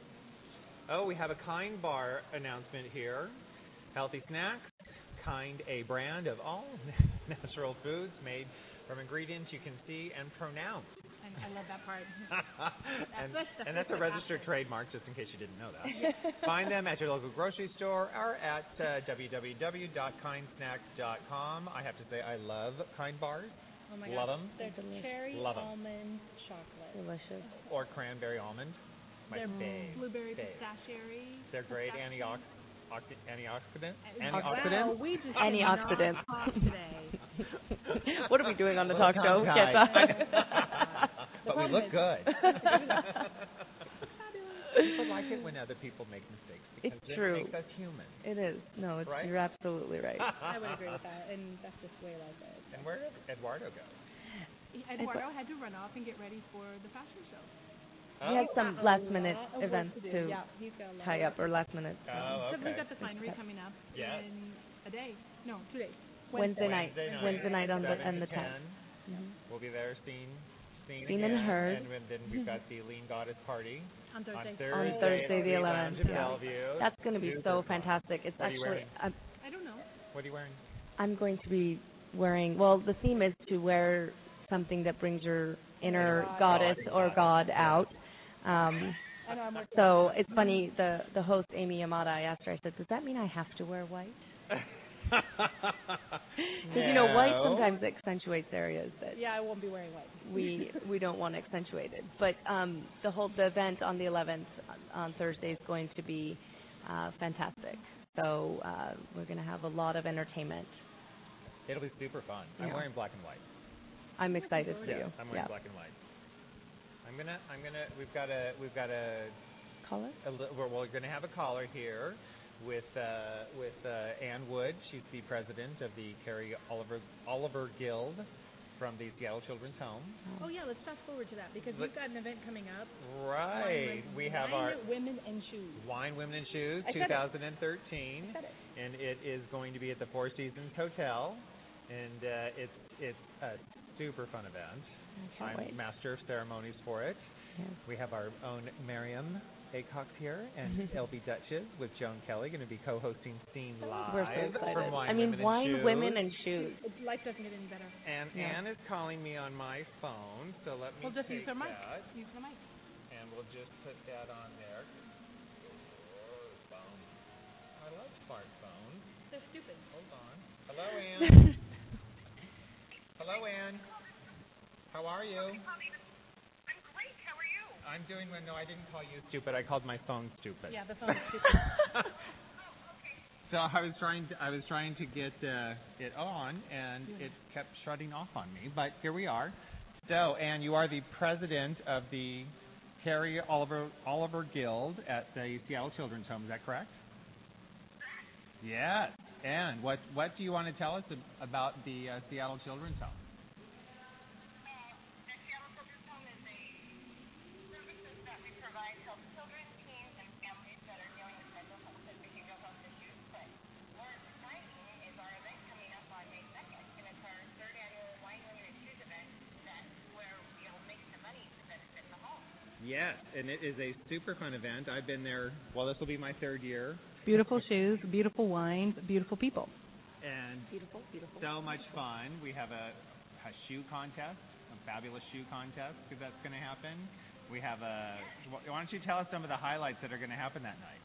oh, we have a Kind Bar announcement here. Healthy snacks. Kind, a brand of all natural foods made from ingredients you can see and pronounce. I, I love that part. and, That's the and that's a first registered after. trademark, just in case you didn't know that. Find them at your local grocery store or at uh, w w w dot kind snacks dot com. I have to say, I love Kind Bars. Oh my Love gosh. 'em. They're cherry Love 'em. almond chocolate. Delicious. Or cranberry almond. My They're fave. blueberry fave. pistachio. They're great pistachio. antiox- oct- antioxidant. Uh, Antioxidant. Wow, we just Antioxidant. did not talk today. What are we doing on the Little talk show? tongue Get tied. that. But we look good. People like it when other people make mistakes because It's it true. makes us human. It is. No, it's, Right? you're absolutely right. I would agree with that, and that's just the way life is. And where did Eduardo go? Eduardo had to run off and get ready for the fashion show. We had some last minute lot of work events to do. to Yeah, he's got a lot tie of up, or last minute. So. Oh, So okay. we've got the finery coming up Yes. in a day. No, two days. Wednesday night. Wednesday night. Wednesday night on the seven and the to ten. tenth. Mm-hmm. We'll be there seen, seen, Seen again. and heard. And then we've got the Lean Goddess party On Thursday. on Thursday, On Thursday, at the Lean Lounge eleventh, in yeah. Bellevue. That's going to be Super so fun. fantastic. It's What are you actually, wearing? I'm, I don't know. What are you wearing? I'm going to be wearing, well, the theme is to wear something that brings your inner God. goddess God. or God out. Um, I know I'm working. so it's funny, the, the host, Amy Yamada, I asked her, I said, does that mean I have to wear white? Because, you know, white sometimes accentuates areas that Yeah, I won't be wearing white. we we don't want accentuated. But um, the whole the event on the eleventh on Thursday is going to be uh, fantastic. So uh, we're going to have a lot of entertainment. It'll be super fun. I'm Yeah. wearing black and white. I'm excited for Yeah, you. I'm wearing yeah. black and white. I'm gonna, I'm gonna. We've got a, we've got a. Color? a li- we're, we're gonna have a caller here with uh, with uh, Ann Wood. She's the president of the Carrie Oliver Oliver Guild from the Seattle Children's Home. Oh yeah, let's fast forward to that because Let- we've got an event coming up. Right. Wine, We have Wine, our Women and Shoes. Wine, Women, and Shoes I said it. twenty thirteen, I said it. and it is going to be at the Four Seasons Hotel, and uh, it's it's a super fun event. I can't I'm wait. master of ceremonies for it. Yes. We have our own Miriam Acox here and L B Duchess with Joan Kelly going to be co-hosting Scene Live We're so excited. from Wine, I mean, Women, wine, and Shoes. women, and shoes. It's, life doesn't get any better. And Yeah. Anne is calling me on my phone, so let me We'll just use take her mic. that, Use the mic. and we'll just put that on there. Phone. I love smartphones. They're stupid. Hold on. Hello, Anne. Hello, Anne. How are you? I'm great. How are you? I'm doing well. No, I didn't call you stupid. I called my phone stupid. Yeah, the phone is stupid. So I was trying to I was trying to get uh, it on, and it kept shutting off on me. But here we are. So, Anne, you are the president of the Carrie Oliver Oliver Guild at the Seattle Children's Home. Is that correct? Yes. Anne, what what do you want to tell us ab- about the uh, Seattle Children's Home? Yes, and it is a super fun event. I've been there. Well, this will be my third year, Beautiful shoes, beautiful wines, beautiful people. and Beautiful, beautiful. so much fun. We have a, a shoe contest, a fabulous shoe contest, because that's going to happen. We have a. Why don't you tell us some of the highlights that are going to happen that night?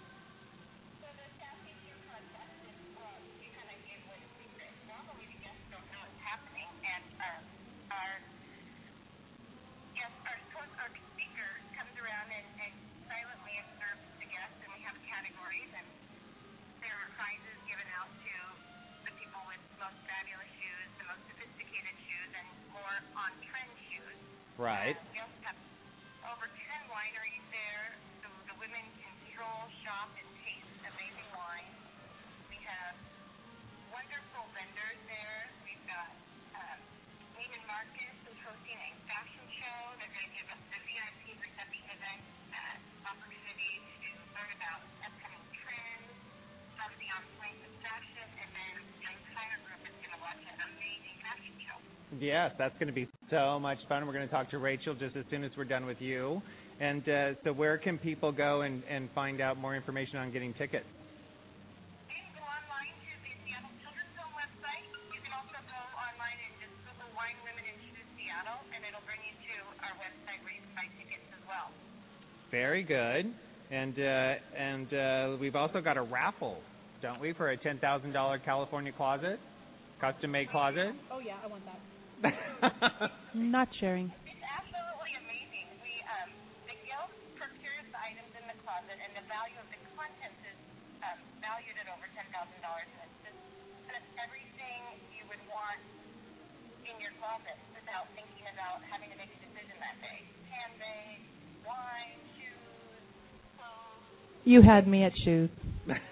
Right. Over ten wineries there. The, the women can stroll, shop, and taste amazing wine. We have wonderful vendors there. We've got um, Neiman Marcus is hosting a fashion show. They're going to give us the V I P reception event uh, opportunity to learn about upcoming trends, some of the on-point of fashion, and then the entire group is going to watch an amazing fashion show. Yes, that's going to be so much fun. We're going to talk to Rachel just as soon as we're done with you. And uh, so where can people go and, and find out more information on getting tickets? You can go online to the Seattle Children's Home website. You can also go online and just Google Wine, Women, and Shoes Seattle, and it'll bring you to our website where you can buy tickets as well. Very good. And uh, and uh, we've also got a raffle, don't we, for a ten thousand dollars California closet, custom-made closet? Oh yeah, I want that. Not sharing. It's absolutely amazing. We, um, the guild procures the items in the closet, and the value of the contents is um, valued at over ten thousand dollars. And it's just kind of everything you would want in your closet without thinking about having to make a decision that day. Handbags, wine, shoes, clothes. You had me at shoes.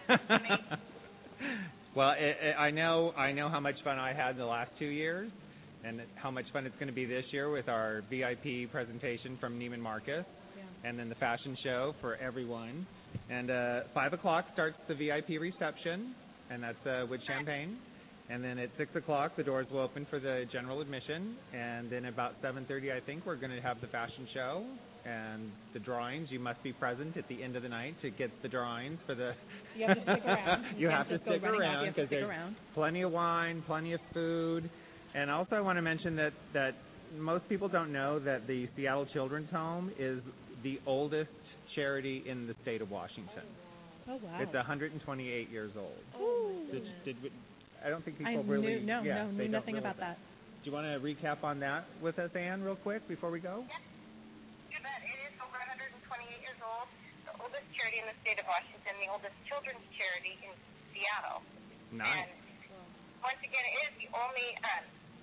Well, it, it, I know I know how much fun I had in the last two years, and how much fun it's going to be this year with our V I P presentation from Neiman Marcus, Yeah. and then the fashion show for everyone. And uh, five o'clock starts the V I P reception, and that's uh, with champagne. And then at six o'clock, the doors will open for the general admission. And then about seven thirty, I think, we're going to have the fashion show and the drawings. You must be present at the end of the night to get the drawings for the... You have to stick around. you, You have can't to just go stick running off. You around have to because stick there's around. plenty of wine, plenty of food. And also I want to mention that, that most people don't know that the Seattle Children's Home is the oldest charity in the state of Washington. Oh, wow. It's one hundred twenty-eight years old. Oh, Did, did we, I don't think I people knew, really... no, yeah, no, they knew don't nothing realize about that. Do you want to recap on that with us, Anne, real quick before we go? Yes. You bet. It is over one hundred twenty-eight years old, the oldest charity in the state of Washington, the oldest children's charity in Seattle. Nice. And once again, it is the only um,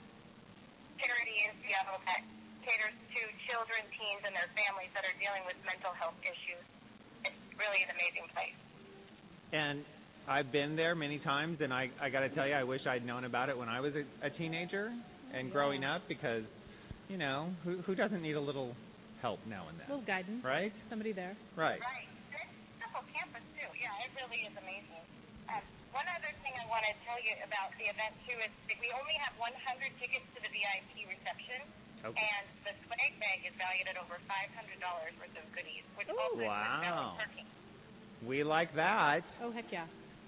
charity in Seattle that caters to children, teens, and their families that are dealing with mental health issues. It's really an amazing place. And I've been there many times, and I, I got to tell you, I wish I'd known about it when I was a, a teenager and Yeah. growing up because, you know, who who doesn't need a little help now and A then, little guidance. right? Somebody there. Right. Right. It's the whole campus, too. Yeah, it really is amazing. Um, one other thing I want to tell you about the event, too, is that we only have one hundred tickets to the V I P reception, Okay. and the swag bag is valued at over five hundred dollars worth of goodies, which Ooh. also Wow. includes valid parking. We like that. Oh, heck yeah.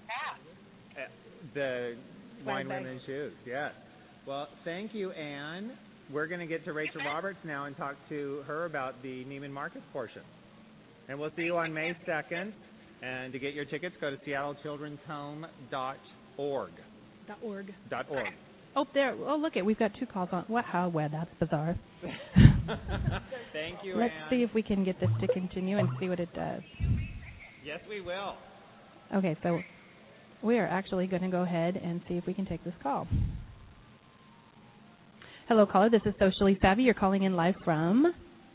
Yeah. Uh, the wine, bag. women, and shoes. Yes. Well, thank you, Anne. We're going to get to Rachel Roberts now and talk to her about the Neiman Marcus portion. And we'll see you on May second. And to get your tickets, go to seattle children's home dot org. Dot org. Dot org. Oh, there. Oh, look it. We've got two calls on. What? How? Where? That's bizarre. Thank you, Let's Anne. see if we can get this to continue and see what it does. Yes, we will. Okay, so we are actually going to go ahead and see if we can take this call. Hello, caller. This is Socially Savvy. You're calling in live from...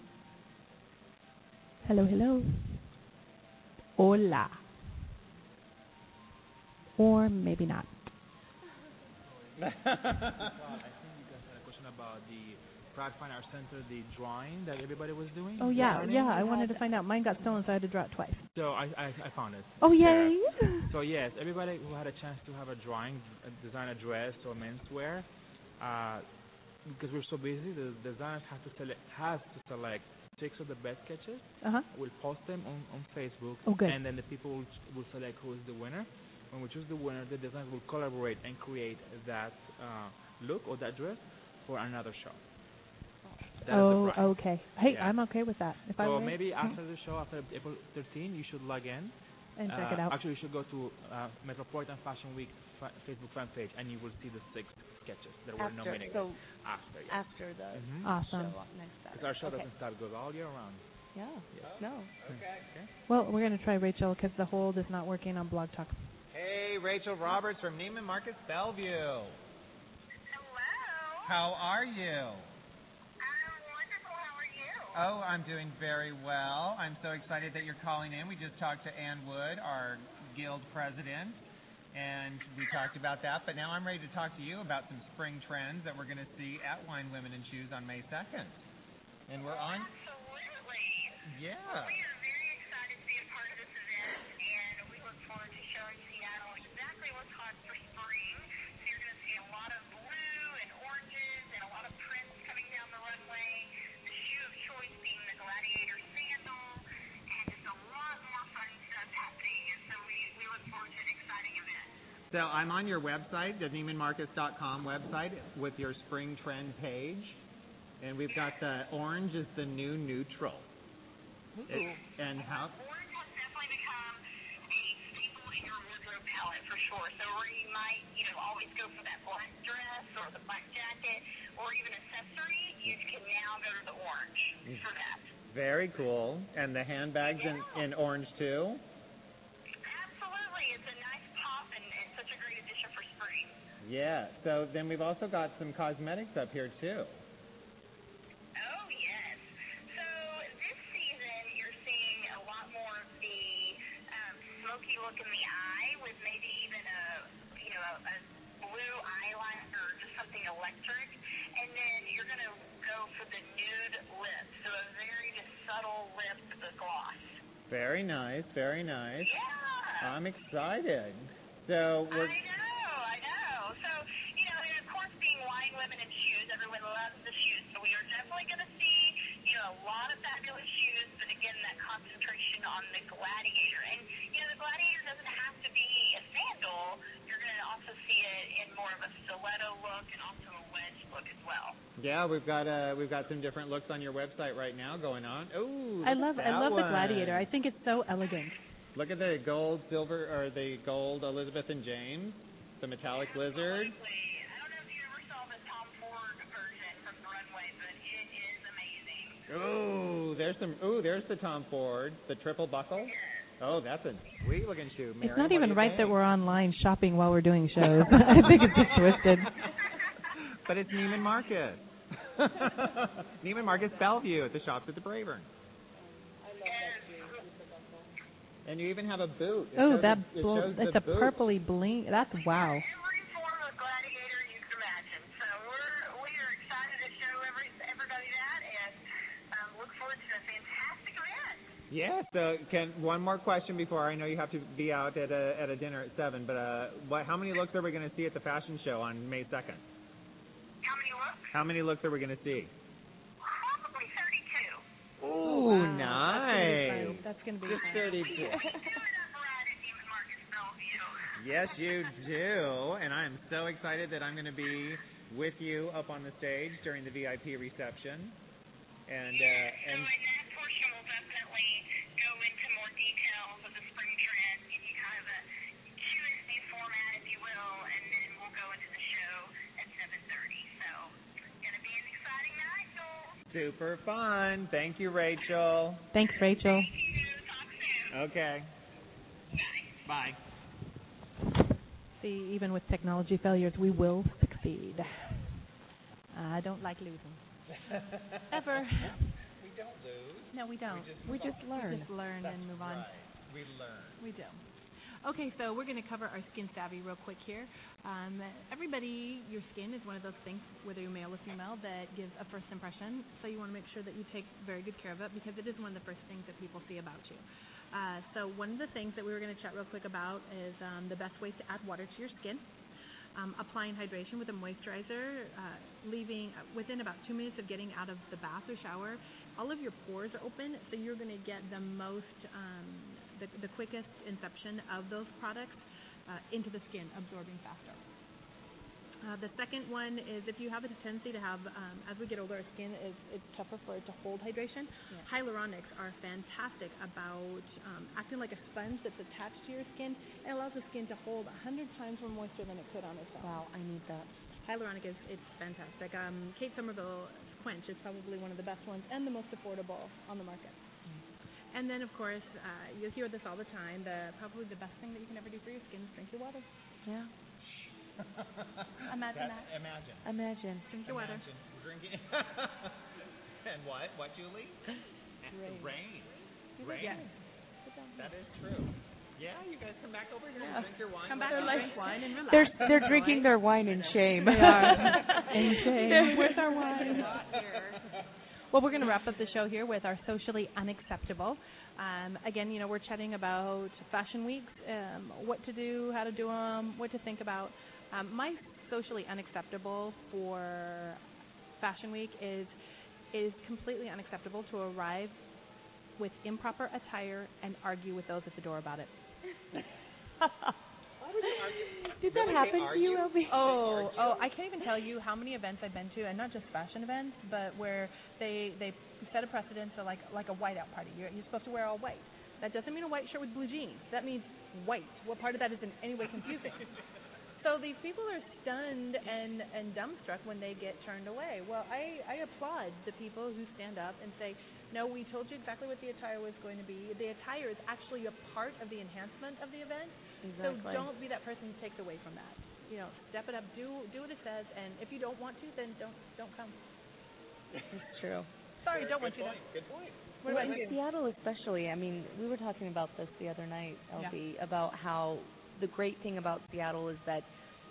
Hello, hello. Hola. Or maybe not. Well, I think you guys had a question about the Pride Fine Art Center, the drawing that everybody was doing. Oh, yeah, Learning. yeah. I wanted to find out. Mine got stolen, so I had to draw it twice. So I, I I found it. Oh, It's yay. there. So yes, everybody who had a chance to have a drawing, uh, design a dress or menswear, uh, because we're so busy, the designers have to select has to select six of the best sketches. Uh-huh. We'll post them on, on Facebook. Oh, good. And then the people will, will select who is the winner. When we choose the winner, the designers will collaborate and create that uh, look or that dress for another show. That is Oh, the prize. okay. Hey, Yeah. I'm okay with that. If I So win, maybe mm, after the show, after April thirteenth, you should log in. and check Uh, it out. Actually, you should go to uh, Metropolitan Fashion Week fa- Facebook fan page, and you will see the six sketches that were After, nominated. so after, yeah. after the Mhm. Awesome. show next Saturday. Because our show okay. doesn't stop; it goes all year round. Yeah. Yeah. No. Okay. Well, we're going to try Rachel because the hold is not working on Blog Talk. Hey, Rachel Roberts from Neiman Marcus Bellevue. Hello. How are you? I'm wonderful. How are you? Oh, I'm doing very well. I'm so excited that you're calling in. We just talked to Ann Wood, our guild president, and we talked about that. But now I'm ready to talk to you about some spring trends that we're going to see at Wine, Women, and Shoes on May second. And we're on... Absolutely. Yeah. We are very excited to be a part of this event, and we look forward to showing Seattle exactly what's hot for spring. So you're going to see a lot of blue and oranges and a lot of prints coming down the runway, the shoe of choice being the Gladiator sandal, and just a lot more fun stuff happening. And so we, we look forward to an exciting event. So I'm on your website, the neiman marcus dot com website, with your spring trend page. And we've got the orange is the new neutral. It, and how... Orange has definitely become a staple in your wardrobe palette for sure. So where you might, you know, always go for that black dress or the black jacket or even accessory, you can now go to the orange for that. Very cool. And the handbags in, in orange too? Absolutely. It's a nice pop and, and such a great addition for spring. Yeah. So then we've also got some cosmetics up here too. Oh, yes. So this season, you're seeing a lot more of the um, smoky look in the eye with maybe even a, you know, a, a blue eyeliner or just something electric, and then you're going to go for the nude lip, so a very just subtle lip with a gloss. Very nice, very nice. Yeah. I'm excited. So we're. I know, I know. So, you know, and of course, being wine, women, and shoes, everyone loves the shoes. So we are definitely going to see, you know, a lot of fabulous shoes, but again, that concentration on the Gladiator. And, you know, the Gladiator doesn't have to be a sandal. You're going to also see it in more of a stiletto look and also a wedge look as well. Yeah, we've got uh we've got some different looks on your website right now going on. Ooh, I love I love one. the Gladiator. I think it's so elegant. Look at the gold, silver, or the gold Elizabeth and James, the metallic lizard. I don't know if you ever saw the Tom Ford version from the runway, but it is amazing. Ooh, there's some. Ooh, there's the Tom Ford, the triple buckle. Oh, that's a sweet looking shoe. Mary, It's not what even do you right think? that we're online shopping while we're doing shows. I think it's just twisted. But it's Neiman Marcus. Neiman Marcus Bellevue at the shops at the Bravern. And you even have a boot. It Oh, shows that it bl- shows it's the a boot. purpley bling. That's wow. Every form of Gladiator you can imagine. So we're we are excited to show every everybody that, and um, look forward to a fantastic event. Yeah. So, can one more question before I know you have to be out at a at a dinner at seven. But uh, what? How many looks are we going to see at the fashion show on May second? How many looks? How many looks are we going to see? Probably thirty-two. Ooh, Wow. nice. That's going to be Just fun. thirty-two. Yes, you do. And I am so excited that I'm going to be with you up on the stage during the V I P reception. And uh, So and in that portion, we'll definitely go into more details of the spring trend, give you kind of a Q and A format, if you will, and then we'll go into the show at seven thirty. So gonna be an exciting night, Joel. super fun. Thank you, Rachel. Thanks, Rachel. Thank you. Talk soon. Okay. Bye. Bye. See, even with technology failures, we will succeed. I don't like losing. Ever. We don't lose. No, we don't. We just, We just learn. We just learn That's and move on. right. We learn. We do. Okay, so we're going to cover our skin savvy real quick here. Um, everybody, your skin is one of those things, whether you're male or female, that gives a first impression. So you want to make sure that you take very good care of it because it is one of the first things that people see about you. Uh, so one of the things that we were going to chat real quick about is um, the best ways to add water to your skin. Um, applying hydration with a moisturizer, uh, leaving uh, within about two minutes of getting out of the bath or shower, all of your pores are open, so you're going to get the most, um, the, the quickest inception of those products uh, into the skin, absorbing faster. Uh, the second one is if you have a tendency to have, um, as we get older, our skin is it's tougher for it to hold hydration. Yeah. Hyaluronics are fantastic about um, acting like a sponge that's attached to your skin and allows the skin to hold a hundred times more moisture than it could on its own. Wow, I need that. Hyaluronic is it's fantastic. Um, Kate Somerville Quench is probably one of the best ones and the most affordable on the market. Mm. And then, of course, uh, you'll hear this all the time. The probably the best thing that you can ever do for your skin is drink your water. Yeah. Imagine That's, that. Imagine. Imagine. Drink your water. Imagine drinking. And what? What, Julie? Rain. Rain. Rain. Yeah. That is true. Yeah, you guys come back over here Yeah. and drink your wine. Come back with and us. drink wine and relax. They're they're drinking their wine in shame. They are. In shame. They're with our wine. Well, we're going to wrap up the show here with our socially unacceptable. Um, again, you know, we're chatting about fashion weeks, um, what to do, how to do them, what to think about. Um, my socially unacceptable for fashion week is is completely unacceptable to arrive with improper attire and argue with those at the door about it. Did that Really, they happen to you, argue? L B? Oh, oh! I can't even tell you how many events I've been to, and not just fashion events, but where they they set a precedent for like like a whiteout party. You're you're supposed to wear all white. That doesn't mean a white shirt with blue jeans. That means white. What part of that is in any way confusing? So these people are stunned and and dumbstruck when they get turned away. Well, I I applaud the people who stand up and say, no, we told you exactly what the attire was going to be. The attire is actually a part of the enhancement of the event. Exactly. So don't be that person who takes away from that. You know, step it up, do do what it says, and if you don't want to, then don't don't come. It's true. Sorry, don't Good want point. you to. Good point. What Well, about in you? Seattle especially, I mean, we were talking about this the other night, L B, about how the great thing about Seattle is that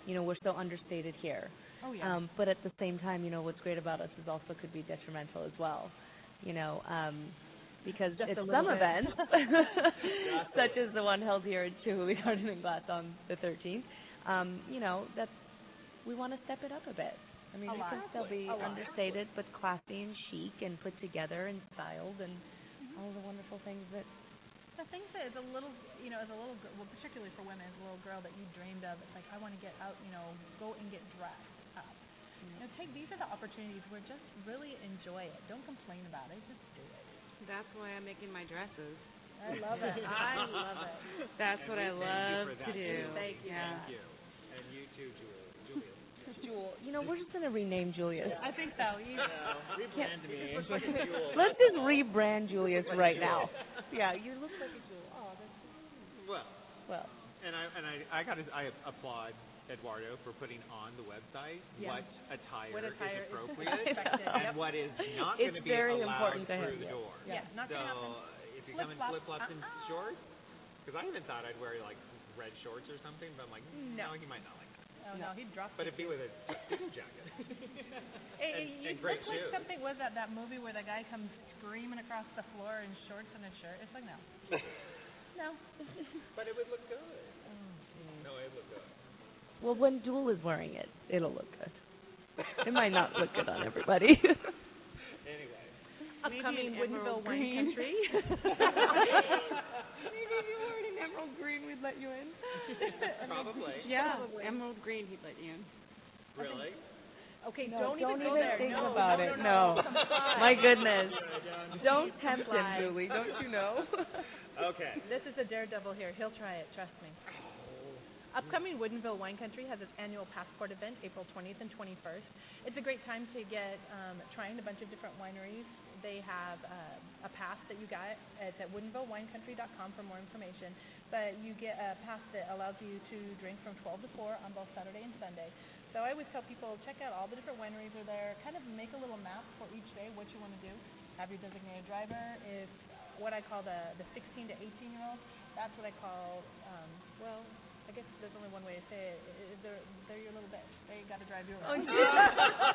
you know, we're so understated here. Oh yeah. Um, but at the same time, you know, what's great about us is also could be detrimental as well. You know, um, because Just it's a some little bit. events, such as the one held here at Chihuly Garden and Glass on the thirteenth, um, you know, that's, we want to step it up a bit. I mean, A we lot. can still be A lot. understated, but classy and chic and put together and styled and all the wonderful things that. I think that as a little, you know, as a little girl, well, particularly for women, as a little girl that you dreamed of, it's like, I want to get out, you know, go and get dressed up. You know, take, these are the opportunities where just really enjoy it. Don't complain about it. Just do it. That's why I'm making my dresses. I love it. I love it. That's And what we I thank you love for to that, do. too. Thank you. Yeah. Thank you. And you too, Julia. Julia. Jewel. You know, we're just going to rename Julius. I think so. You, Rebrand me. Let's just rebrand Julius right now. Yeah, you look like a jewel. Oh, that's Well, well. and I and I I got to I applaud Eduardo for putting on the website Yeah. what attire, What attire is is appropriate expected, and yep. what is not It's going to be very allowed important to through him, the yeah. door. yeah, not So gonna happen. uh, if you come in Flip-flops, flip flops and uh-uh. shorts, because I even thought I'd wear like red shorts or something, but I'm like, mm, No. no, he might not like that. Oh no, he'd drop. But it'd be with a tuxedo jacket. Hey, and, you and great look like shoes. something. Was that that movie where the guy comes screaming across the floor in shorts and a shirt? It's like no, no. But it would look good. No, it would look good. Well, when Jewel is wearing it, it'll look good. It might not look good on everybody. Anyway. Upcoming Maybe an Woodinville emerald Wine green. Country. Maybe if you wore an emerald green, we'd let you in. Probably. Yeah, Probably. emerald green. He'd let you in. Really? Okay, No, don't, don't even go even there. think no, about no, it. No. No. Comply. My goodness. Don't tempt him, Comply. Julie. Don't you know? Okay. This is a daredevil here. He'll try it. Trust me. Upcoming Woodinville Wine Country has its annual passport event, April twentieth and twenty-first. It's a great time to get um, trying a bunch of different wineries. They have uh, a pass that you got. It's at woodinville wine country dot com for more information. But you get a pass that allows you to drink from twelve to four on both Saturday and Sunday. So I always tell people, check out all the different wineries are there. Kind of make a little map for each day, what you want to do. Have your designated driver. If what I call the the sixteen to eighteen year olds, that's what I call, um, well, I guess there's only one way to say it. They're, they're your little bitch. They got to drive you around. Oh,